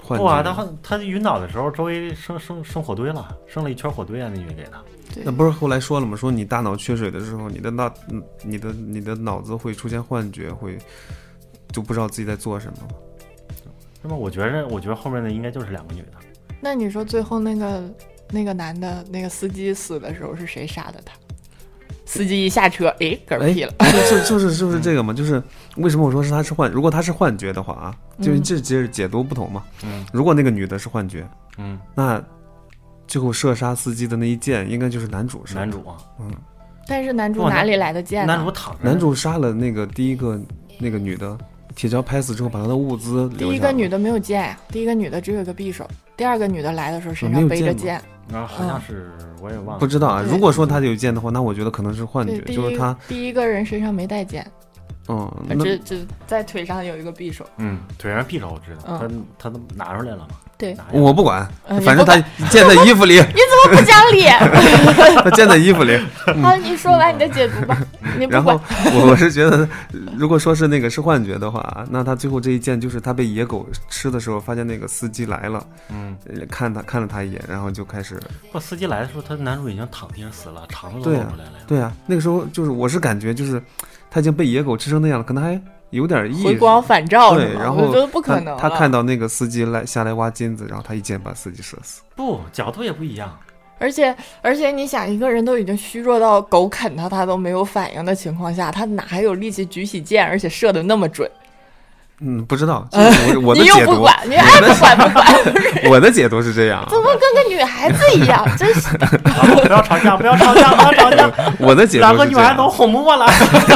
幻觉。 哇，他他晕倒的时候，周围生生生火堆了，生了一圈火堆啊！那女的给他。 那不是后来说了吗？说你大脑缺水的时候，你的脑，你的你的脑子会出现幻觉，会就不知道自己在做什么。 那么我觉着，我觉得后面的应该就是两个女的。 那你说最后那个那个男的那个司机死的时候是谁杀的他？司机一下车，诶，嗝屁了。 哎、就就是就是这个嘛，就是为什么我说是他是幻？如果他是幻觉的话啊，就是这这解读不同嘛。嗯，如果那个女的是幻觉，嗯，那最后射杀司机的那一箭应该就是男主是男主啊。 嗯， 但是男主哪里来的箭呢？ 男主躺着， 男主杀了那个第一个那个女的，铁锹拍死之后把她的物资留下。 第一个女的没有剑呀，第一个女的只有一个匕首，第二个女的来的时候身上背着剑。 啊，好像是、嗯、我也忘了， 不知道啊。如果说他有剑的话，那我觉得可能是幻觉，就是他第一个人身上没带剑。 嗯， 只只在腿上有一个匕首。 嗯，腿上匕首我知道，嗯、他他都拿出来了嘛。 对， 我不管， 嗯、 反正他溅在衣服里。 你怎么不讲理？ 他溅在衣服里。 嗯、好，你说完你的解读吧。你不然后我是觉得，如果说是那个是幻觉的话，那他最后这一剑就是他被野狗吃的时候，发现那个司机来了，嗯，看他看了他一眼，然后就开始。 不，司机来的时候，他男主已经躺地上死了，肠子都露出来了呀。 对啊，那个时候就是我是感觉就是他已经被野狗吃成那样了，可能还有点意识， 回光返照。 对，然后我觉得不可能。 他看到那个司机来下来挖金子，然后他一剑把司机射死。 不，角度也不一样。 而且而且你想，一个人都已经虚弱到狗啃他他都没有反应的情况下，他哪还有力气举起剑，而且射得那么准？ 嗯，不知道。我我的解读， 你又不管，你爱不管不管。 我的解读是这样。 怎么跟个女孩子一样？真是的。 不要吵架，不要吵架，不要吵架。 我的解读是这样。 两个女孩都哄不过来。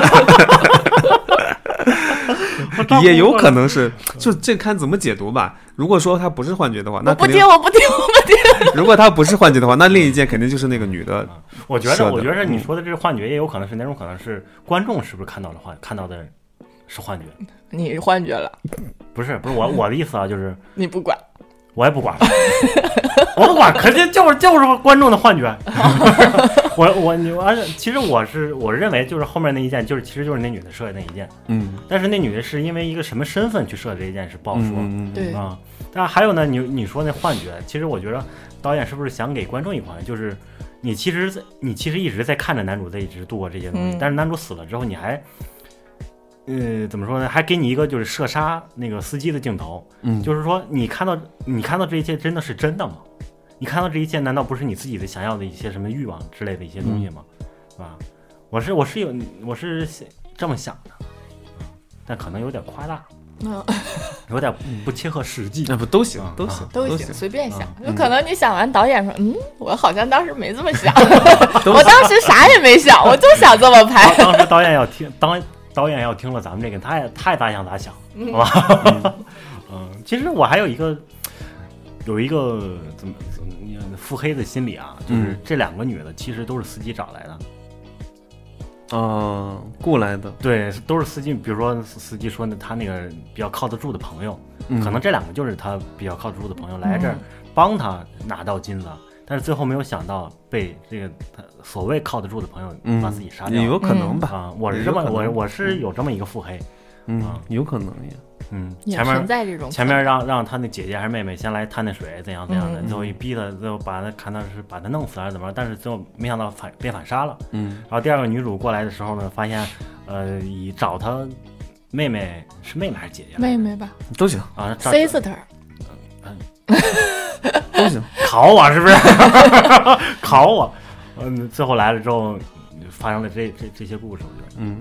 也有可能是，就这看怎么解读吧。如果说他不是幻觉的话，那我不听，我不听，我不听。 如果他不是幻觉的话，那另一件肯定就是那个女的。 我觉得，我觉得你说的这是幻觉，也有可能是那种，可能是观众是不是看到了幻，看到的是幻觉？ 你幻觉了？ 不是，不是我我的意思啊，就是你不管， 我也不管，我不管，肯定就是就是观众的幻觉。我我你而且其实我是我认为就是后面那一箭就是其实就是那女的射的那一箭，嗯，但是那女的是因为一个什么身份去射这一箭是不好说， 嗯、 对啊。但还有呢，你你说那幻觉，其实我觉得导演是不是想给观众一款，就是你其实你其实一直在看着男主在一直度过这些东西，嗯、但是男主死了之后，你还。呃，怎么说呢？还给你一个就是射杀那个司机的镜头，嗯，就是说你看到你看到这一切真的是真的吗？你看到这一切难道不是你自己的想要的一些什么欲望之类的一些东西吗？是、嗯、吧？我是我是有我是这么想的，但可能有点夸大，嗯，有点不切合实际。 那、啊、不都行，都行， 都行， 随便想。有、嗯、可能你想完，导演说，嗯，我好像当时没这么想，我当时啥也没想，我就想这么拍。 当时导演要听当。导演要听了咱们这个，他也太咋想咋想，好吧？嗯, 嗯，其实我还有一个有一个怎么怎么腹黑的心理啊，就是这两个女的其实都是司机找来的， 嗯、呃，雇来的， 对，都是司机。比如说司机说呢，他那个比较靠得住的朋友，嗯、可能这两个就是他比较靠得住的朋友来这儿帮他拿到金子。但是最后没有想到被这个他所谓靠得住的朋友把自己杀掉， 也、嗯、有可能吧？ 啊，我是这么我我是有这么一个腹黑， 嗯，啊、有可能也， 嗯， 也前面存在这种， 前面让让他那姐姐还是妹妹先来探那水，怎样怎样的，嗯、最后一逼他，最后把他看到是把他弄死还是怎么着？但是最后没想到反被反杀了，嗯，然后第二个女主过来的时候呢，发现呃以找他妹妹是妹妹还是姐姐？ 妹妹吧， 都行啊 ，sister， 嗯。 都行， 考我是不是？考我，嗯，最后来了之后，发生了这这这些故事，我觉得，嗯，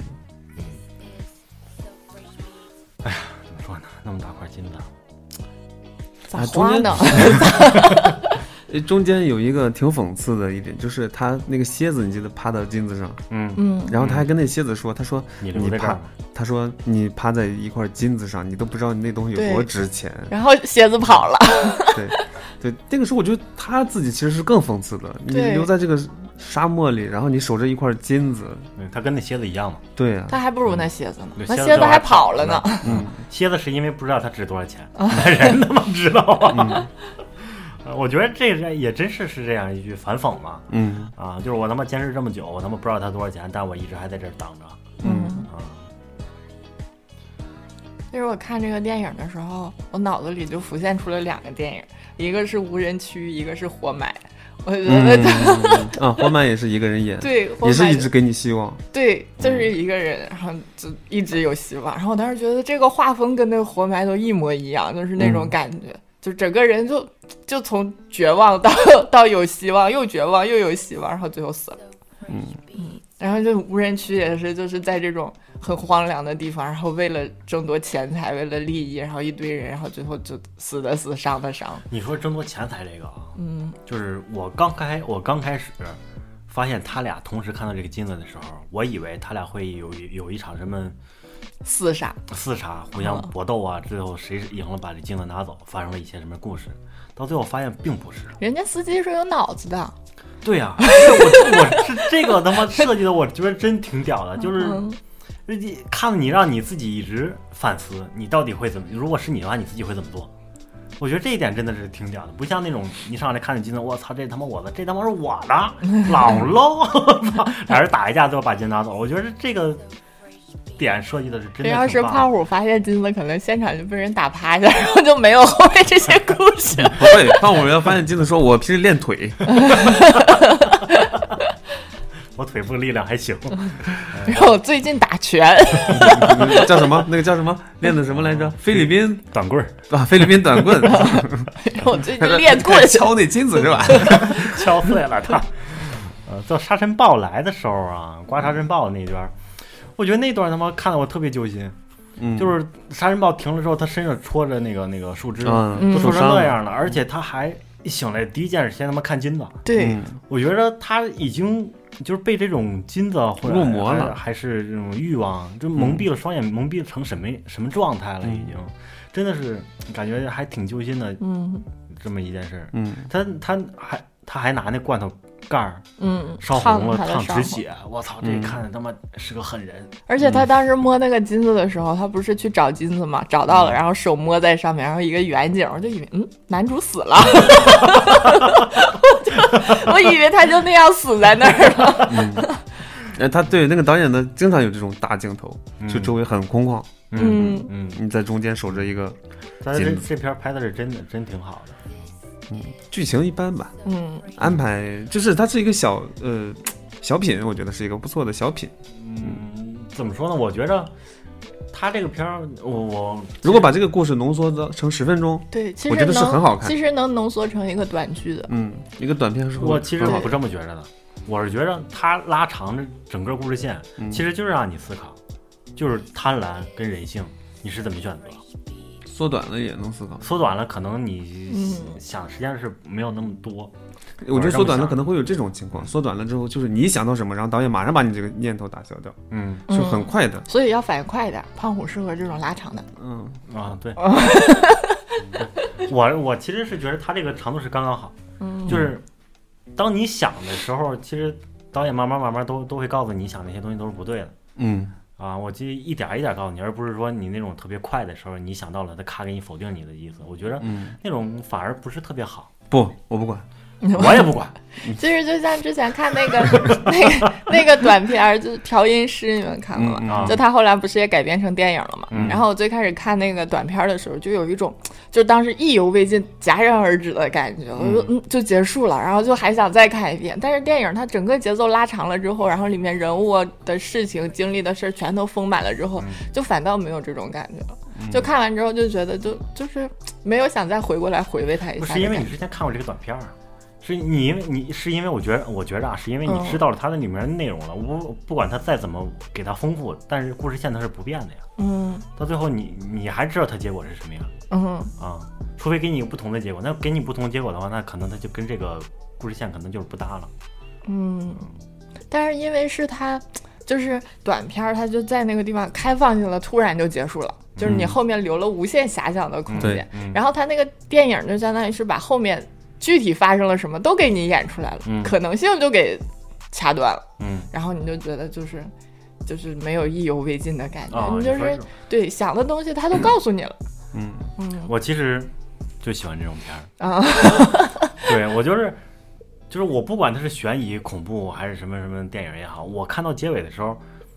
哎呀，怎么说呢？那么大块金子， 咋花呢？ 中间有一个挺讽刺的一点，就是他那个蝎子，你记得趴到金子上， 嗯嗯， 然后他还跟那蝎子说，他说你趴，他说你趴在一块金子上，你都不知道你那东西有多值钱。 然后蝎子跑了。 对对，那个时候我觉得他自己其实是更讽刺的，你留在这个沙漠里，然后你守着一块金子， 对，他跟那蝎子一样嘛。 对呀、啊， 他还不如那蝎子呢， 嗯、 那蝎子还跑了呢。 嗯，蝎子是因为不知道他值多少钱，那人他妈知道啊。嗯我觉得这也真是是这样一句反讽嘛，嗯啊，就是我他妈坚持这么久，我他妈不知道他多少钱，但我一直还在这儿等着， 嗯啊， 其实我看这个电影的时候，我脑子里就浮现出了两个电影，一个是无人区，一个是活埋。我觉得他、 嗯、啊，活埋也是一个人演， 对， 也是一直给你希望， 对，就是一个人，然后就一直有希望。然后我当时觉得这个画风跟那个活埋都一模一样，就是那种感觉，嗯、就整个人就就从绝望到到有希望，又绝望又有希望，然后最后死了。 嗯嗯，然后就无人区也是，就是在这种很荒凉的地方，然后为了争夺钱财，为了利益，然后一堆人，然后最后就死的死，伤的伤。 你说争夺钱财这个， 嗯， 就是我刚开我刚开始发现他俩同时看到这个金子的时候，我以为他俩会有有一场什么厮杀， 厮杀，互相搏斗啊，最后谁赢了把这金子拿走，发生了一些什么故事，到最后发现并不是。 人家司机是有脑子的。 对呀、啊，我我是这个他妈设计的，我觉得真挺屌的，就是。嗯看你让你自己一直反思，你到底会怎么？如果是你的话，你自己会怎么做？我觉得这一点真的是挺屌的，不像那种你上来看着金子，我操，这他妈我的，这他妈是我的，老喽，俩人打一架最后把金拿走了。我觉得这个点设计的是真的挺棒的。 要是胖虎发现金子，可能现场就被人打趴下，然后就没有后面这些故事。 不会，胖虎要发现金子说：“我平时练腿。” 我腿部力量还行， 然后我最近打拳， 叫什么？那个叫什么？练的什么来着？菲律宾短棍啊，菲律宾短棍。 我最近练棍， 敲那金子是吧？ 敲碎了他。呃，到沙尘暴来的时候啊，刮沙尘暴那段，我觉得那段他妈看得我特别揪心。嗯，就是沙尘暴停了之后，他身上戳着那个那个树枝， 嗯、 都戳成那样了，而且他还一醒来第一件事先他妈看金子。 对、 嗯， 我觉得他已经。就是被这种金子或者入魔了， 还是这种欲望，就蒙蔽了双眼，嗯、蒙蔽成什么什么状态了？已经，嗯、真的是感觉还挺揪心的。 嗯， 这么一件事。 嗯， 他他还他还拿那罐头盖儿， 嗯， 烧红了，烫止血。我操，这看着他妈是个狠人。 而且他当时摸那个金子的时候，他不是去找金子嘛，找到了，然后手摸在上面，然后一个远景，我就以为嗯，男主死了。我以为他就那样死在那儿了。 嗯，哎，他对那个导演的经常有这种大镜头， 嗯、 就周围很空旷， 嗯嗯，你在中间守着一个但是这这片拍的是真的真挺好的， 嗯，剧情一般吧， 嗯， 安排就是它是一个小呃小品，我觉得是一个不错的小品。 嗯，怎么说呢？我觉着。他这个片儿，我我如果把这个故事浓缩到成十分钟， 对，其实我觉得是很好看。 其实能浓缩成一个短剧的， 嗯，一个短片是。 我其实我不这么觉着的，我是觉得他拉长的整个故事线， 嗯、 其实就是让你思考，就是贪婪跟人性，你是怎么选择？ 缩短了也能思考， 缩短了可能你想时间是没有那么多。 我觉得缩短了可能会有这种情况，缩短了之后就是你想到什么，然后导演马上把你这个念头打消掉， 嗯， 是很快的， 嗯、所以要反应快一点。胖虎适合这种拉长的， 嗯啊对。我我其实是觉得他这个长度是刚刚好， 嗯， 就是当你想的时候，其实导演慢慢慢慢都都会告诉你，想那些东西都是不对的， 嗯啊，我就一点一点告诉你，而不是说你那种特别快的时候，你想到了他咔给你否定你的意思，我觉得那种反而不是特别好。 不，我不管。 我也不管。 其实就像之前看那个那个那个短片，就是调音师，你们看过吗？ 嗯嗯、 就他后来不是也改编成电影了嘛？ 嗯、 然后我最开始看那个短片的时候，就有一种就当时意犹未尽、戛然而止的感觉。我说嗯，就结束了，然后就还想再看一遍。但是电影它整个节奏拉长了之后，然后里面人物的事情、经历的事全都丰满了之后，就反倒没有这种感觉了。就看完之后就觉得就就是没有想再回过来回味它一下。 不是因为你之前看过这个短片啊？是你因为你是因为我觉得我觉得啊，是因为你知道了它的里面的内容了。我、嗯、不管它再怎么给它丰富，但是故事线它是不变的呀。 嗯， 到最后你你还知道它结果是什么呀？ 嗯啊，除非给你一个不同的结果。那给你不同的结果的话，那可能它就跟这个故事线可能就是不搭了。 嗯，但是因为是它就是短片，它就在那个地方开放性了，突然就结束了。就是你后面留了无限遐想的空间， 嗯、 然后它那个电影就相当于是把后面具体发生了什么都给你演出来了， 嗯、 可能性就给掐断了， 嗯， 然后你就觉得就是就是没有意犹未尽的感觉， 哦、 你就是对想的东西他都告诉你了， 嗯嗯，我其实就喜欢这种片儿啊， 对我就是就是我不管它是悬疑、恐怖还是什么什么电影也好，我看到结尾的时候。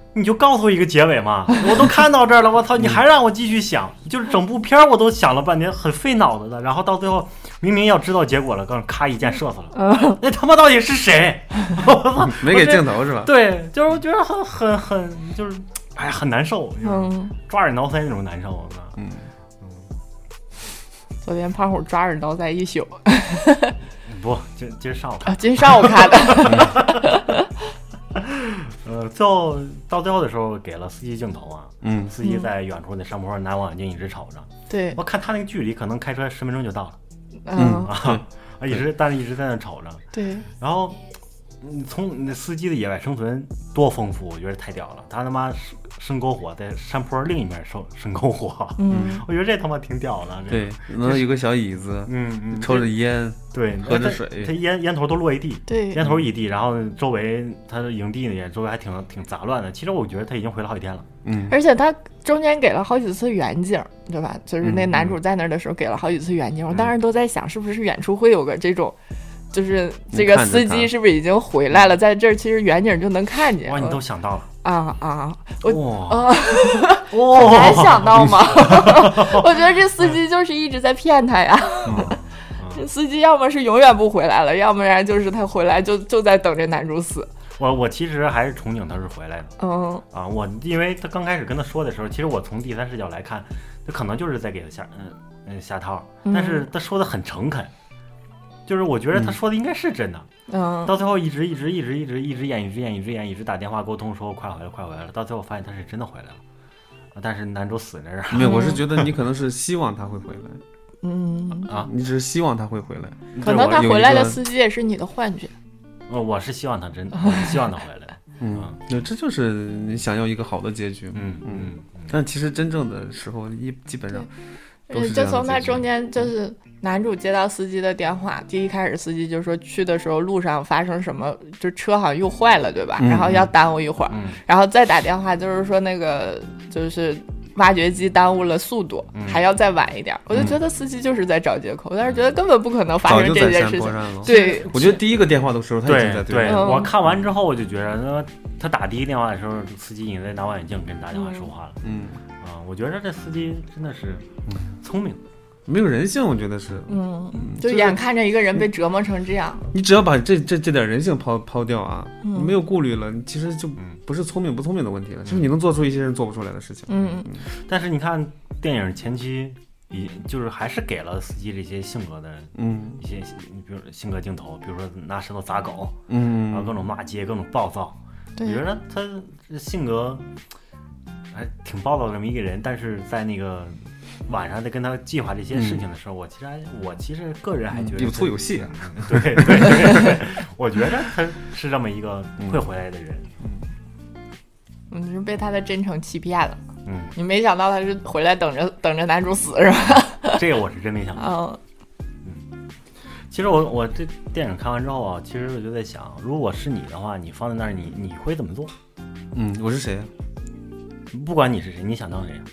你就告诉我一个结尾嘛，我都看到这儿了，我操，你还让我继续想，就是整部片我都想了半天，很费脑子的，然后到最后明明要知道结果了，刚咔一箭射死了，嗯、那他妈到底是谁？ 没给镜头是吧？ 对，就是我觉得很很很就是，哎呀，很难受，嗯，抓耳挠腮那种难受，嗯嗯。 昨天胖虎抓耳挠腮一宿。 不，今今儿上午看， 啊，今儿上午看的。 呃，最后到最后的时候给了司机镜头啊，嗯，司机在远处那山坡上拿望远镜一直瞅着， 对， 我看他那个距离可能开车十分钟就到了， 嗯啊，一直但是一直在那瞅着， 对， 然后你从那司机的野外生存多丰富，我觉得太屌了，他他妈生篝火在山坡另一面生生篝火， 嗯， 我觉得这他妈挺屌的， 对，能有个小椅子， 嗯嗯， 抽着烟， 对， 喝着水， 他烟烟头都落一地， 对， 烟头一地，然后周围他的营地也周围还挺挺杂乱的。其实我觉得他已经回了好几天了， 嗯，而且他中间给了好几次远景，对吧？就是那男主在那儿的时候给了好几次远景，嗯、我当时都在想，是不是远处会有个这种。就是这个司机是不是已经回来了？在这儿其实远景就能看见。 哇，你都想到了啊啊！我哇， 我还想到吗？我觉得这司机就是一直在骗他呀。这司机要么是永远不回来了，要不然就是他回来就就在等着男主死。 我我其实还是憧憬他是回来的。 嗯啊，我因为他刚开始跟他说的时候，其实我从第三视角来看，他可能就是在给他下嗯嗯下套，但是他说的很诚恳。就是我觉得他说的应该是真的， 嗯， 到最后一直一直一直一直一直演一直演一直演一直打电话沟通说快回来快回来了，到最后发现他是真的回来了，但是男主死那儿。 没有，我是觉得你可能是希望他会回来， 嗯啊， 你只是希望他会回来， 可能他回来的司机也是你的幻觉。 呃，我是希望他真的，我是希望他回来。 嗯，那这就是你想要一个好的结局。 嗯嗯， 但其实真正的时候一基本上都是就从他中间就是男主接到司机的电话，第一开始司机就说去的时候路上发生什么，就车好像又坏了，对吧？ 嗯、 然后要耽误一会儿， 嗯、 然后再打电话就是说那个就是挖掘机耽误了速度， 嗯、 还要再晚一点。我就觉得司机就是在找借口，但是觉得根本不可能发生这件事情。对， 我觉得第一个电话的时候他已经在对对、嗯，我看完之后我就觉得，那他打第一电话的时候，司机已经在拿望远镜跟你打电话说话了。 嗯啊，我觉得这司机真的是聪明。 没有人性，我觉得是， 嗯，就眼看着一个人被折磨成这样， 你只要把这这这点人性抛抛掉啊， 嗯、 你没有顾虑了，你其实就不是聪明不聪明的问题了，嗯、就是你能做出一些人做不出来的事情。 嗯嗯。但是你看电影前期，也就是还是给了司机这些性格的， 嗯， 一些比如性格镜头，比如说拿石头砸狗， 嗯， 然后各种骂街，各种暴躁。我觉得他性格还挺暴躁的这么一个人，但是在那个。晚上在跟他计划这些事情的时候，嗯、我其实还我其实个人还觉得有粗有细啊， 对对 对, 对, 对，我觉得他是这么一个会回来的人。 嗯，你是被他的真诚欺骗了。 嗯， 你没想到他是回来等着等着男主死是吧？ 这个我是真没想到。嗯，其实我我这电影看完之后啊，其实我就在想，如果是你的话，你放在那儿，你你会怎么做？ 嗯，我是谁啊？ 不管你是谁，你想当谁啊？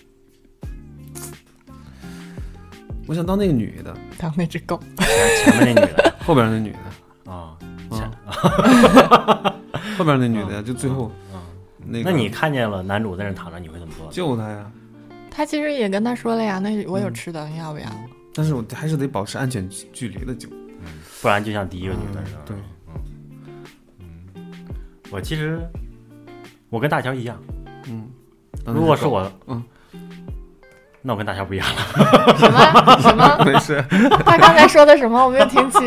我想当那个女的， 当那只狗， 前面那女的， 后边那女的啊， 啊后边那女的呀，就最后啊， 那个。 那你看见了男主在那躺着，你会怎么做？ 救他呀！ 他其实也跟他说了呀，那我有吃的，你要不要？ 但是我还是得保持安全距离的救， 嗯，不然就像第一个女的似的。 对， 嗯嗯，我其实我跟大乔一样， 嗯， 如果是我， 嗯。 那我跟大乔不一样了。 什么什么？ 没事。 他刚才说的什么？我没有听清。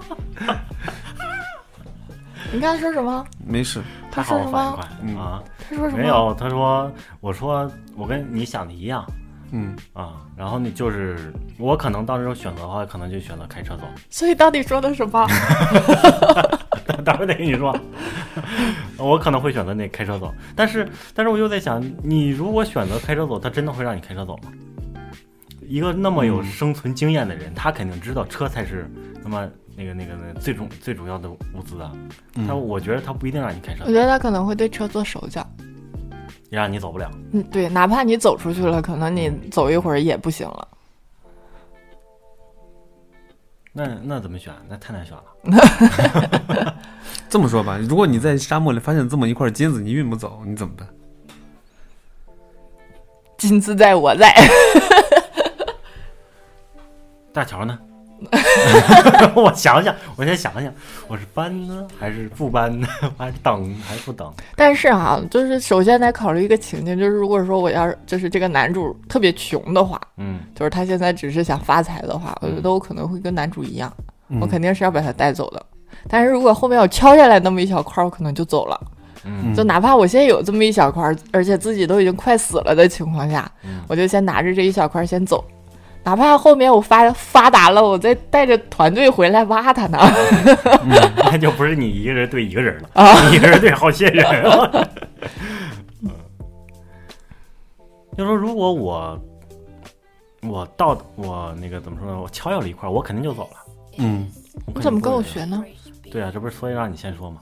你刚才说什么？ 没事。 他说什么？ 嗯、啊？ 他说什么？ 没有，他说，我说我跟你想的一样。 嗯啊，然后你就是我可能到时候选择的话，可能就选择开车走。 所以到底说的什么？ 待会儿得跟你说。我可能会选择那开车走，但是但是我又在想，你如果选择开车走，他真的会让你开车走吗？一个那么有生存经验的人，嗯、他肯定知道车才是那么那个那个那最重最主要的物资啊。他、嗯、我觉得他不一定让你开车走， 我觉得他可能会对车做手脚， 让你走不了。 嗯，对，哪怕你走出去了，可能你走一会儿也不行了。 那那怎么选？那太难选了。 这么说吧，如果你在沙漠里发现这么一块金子，你运不走，你怎么办？ 金子在我在。 大乔呢？我想想，我先想想，我是搬呢，还是不搬呢？还是等，还是不等？ 但是啊，就是首先得考虑一个情境，就是如果说我要是就是这个男主特别穷的话， 嗯， 就是他现在只是想发财的话，我觉得我可能会跟男主一样， 嗯、 我肯定是要把他带走的。但是如果后面我敲下来那么一小块，我可能就走了。 嗯， 就哪怕我现在有这么一小块，而且自己都已经快死了的情况下， 嗯、 我就先拿着这一小块先走。哪怕后面我发发达了，我再带着团队回来挖他呢。 嗯、那就不是你一个人对一个人了，啊、你一个人对好些人了。嗯，就说如果我我到我那个怎么说呢？我敲下了一块，我肯定就走了。 嗯， 你怎么跟我学呢？ 对啊，这不是所以让你先说吗？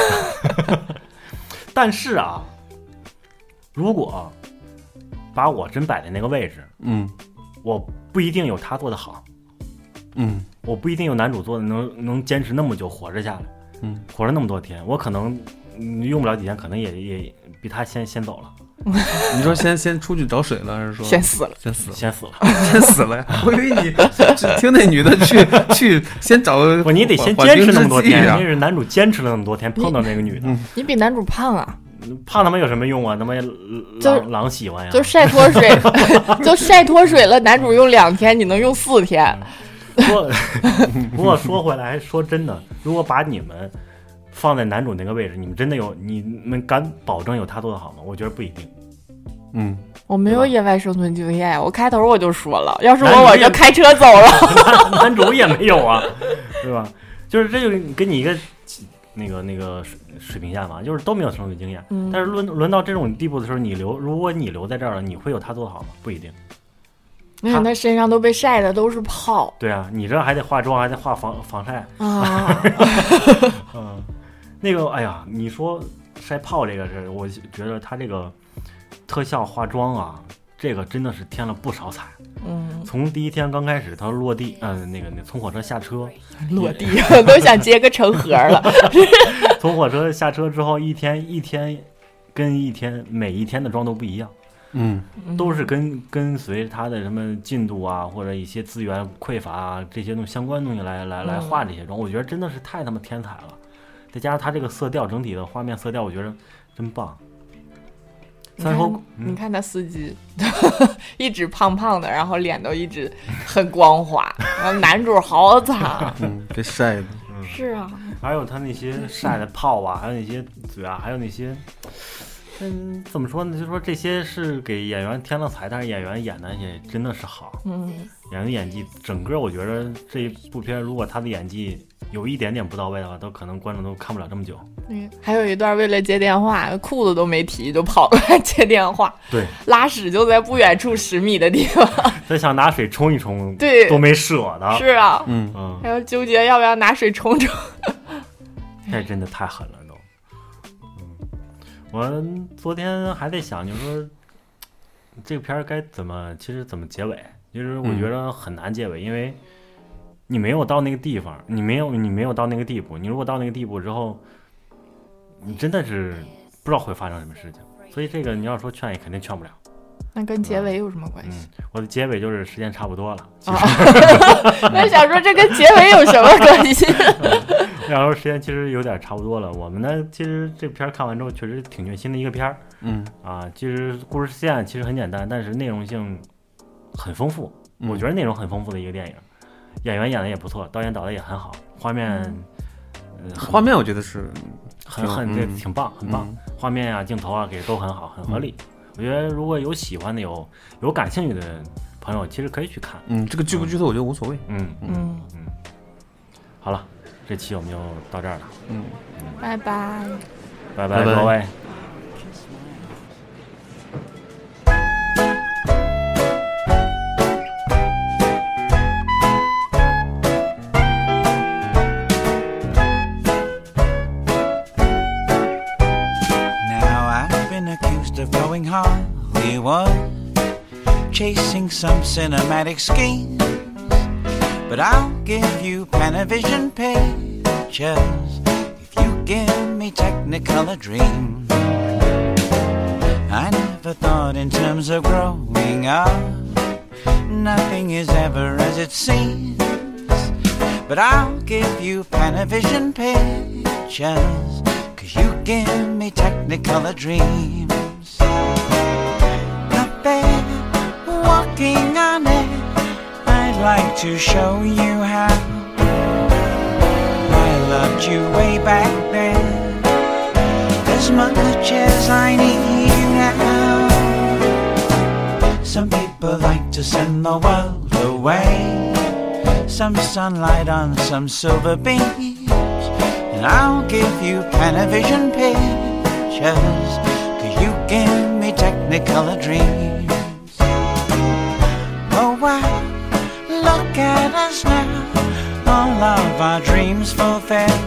但是啊，如果把我真摆在那个位置， 嗯。 我不一定有他做的好， 嗯， 我不一定有男主做的能能坚持那么久活着下来， 嗯， 活着那么多天，我可能、嗯、用不了几天，可能也也比他先先走了。 你说先先出去找水了，还是说先死了？ 先死了， 先死了， 先死了呀！我以为你只听那女的去去先找我， 你得先坚持那么多天，那是男主坚持了那么多天，碰到那个女的， 你, 你比男主胖啊。 胖他妈有什么用啊？他妈狼狼喜欢呀！ 就晒脱水，就晒脱水了。男主用两天，你能用四天。 说，不过说回来，说真的，如果把你们放在男主那个位置，你们真的有，你们敢保证有他做的好吗？我觉得不一定。 嗯， 我没有野外生存经验，我开头我就说了，要是我我就开车走了。 男主也没有啊，对吧？就是这就给你一个。那个那个水水平线嘛，就是都没有生存经验，嗯、但是轮轮到这种地步的时候，你留，如果你留在这儿了，你会有他做的好吗？不一定。 你看他身上都被晒的都是泡。 对啊，你这还得化妆，还得化防防晒啊。 嗯，那个，哎呀，你说晒泡这个是，我觉得他这个特效化妆啊，这个真的是添了不少彩。 嗯， 从第一天刚开始，他落地，嗯、呃，那个那从火车下车， 落地都想接个成盒了。 从火车下车之后，一天一天跟一天每一天的妆都不一样， 嗯， 都是跟跟随他的什么进度啊，或者一些资源匮乏啊这些东西相关的东西来来来画这些妆，我觉得真的是太他妈天才了。再加上他这个色调，整体的画面色调，我觉得真棒。 你看，嗯、你看他司机一直胖胖的，然后脸都一直很光滑，然后男主好惨， 嗯，被晒的， 嗯， 是啊， 还有他那些晒的泡啊，还有那些嘴啊，还有那些，嗯，怎么说呢？就说这些是给演员添了彩，但是演员演的也真的是好， 嗯， 演员的演技，整个我觉得这一部片如果他的演技有一点点不到位的话，都可能观众都看不了这么久。 嗯，还有一段为了接电话，裤子都没提就跑过来接电话， 对， 拉屎就在不远处十米的地方， 他想拿水冲一冲， 对， 都没舍得。 是啊， 嗯嗯， 还要纠结要不要拿水冲冲， 这真的太狠了都。嗯，我昨天还在想，就是说这个片儿该怎么，其实怎么结尾，就是我觉得很难结尾，嗯、因为你没有到那个地方，你没有你没有到那个地步，你如果到那个地步之后，你真的是不知道会发生什么事情，所以这个你要说劝也肯定劝不了。 那跟结尾有什么关系？ 嗯，我的结尾就是时间差不多了。 啊，我想说这跟结尾有什么关系？ 然后时间其实有点差不多了。我们呢，其实这片看完之后确实挺虐心的一个片儿。 嗯啊，其实故事线其实很简单，但是内容性很丰富。 嗯、 我觉得内容很丰富的一个电影，演员演的也不错，导演导的也很好，画面， 嗯呃、画面我觉得是很很这、嗯、挺棒，很棒。 嗯、 画面啊，镜头啊，给的都很好，很合理。嗯我觉得如果有喜欢的、有有感兴趣的朋友，其实可以去看。 嗯，这个剧不剧透我觉得无所谓。 嗯嗯嗯, 嗯好了，这期我们就到这儿了。 嗯， 嗯拜拜， 拜拜各位。 Of going Hollywood, chasing some cinematic schemes, but I'll give you Panavision pictures if you give me Technicolor dreams. I never never thought in terms of growing up. Nothing is ever as it seems. But I'll give you Panavision pictures, 'cause you give me Technicolor dreams. Up there, walking on it, I'd like to show you how I loved you way back then, as much as I need you now. Some people like to send the world away, some sunlight on some silver beams, and I'll give you Panavision pictures, 'cause you give me Technicolor dreams. Oh wow, look at us now, all of our dreams fulfilled.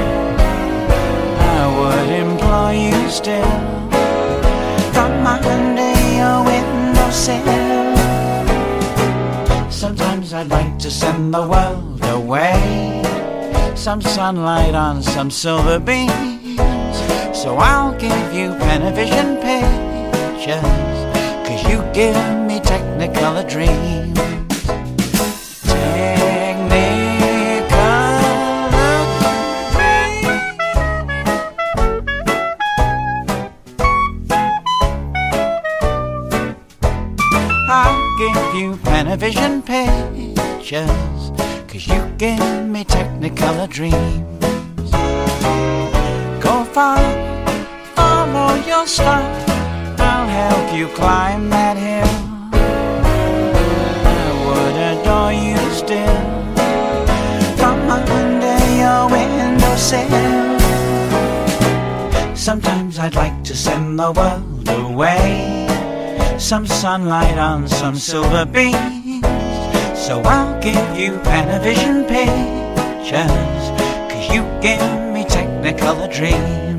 I would implore you still, from under your windowsill. Sometimes I'd like to send the world away, some sunlight on some silver beams, so I'll give you Panavision pictures, 'cause you give me Technicolor dreams. Panavision pictures, 'cause you give me Technicolor dreams. Go far, follow your star, I'll help you climb that hill. I would adore you still, from under your windowsill. Sometimes I'd like to send the world away, some sunlight on some silver beams, so I'll give you Panavision pictures, 'cause you give me Technicolor dreams.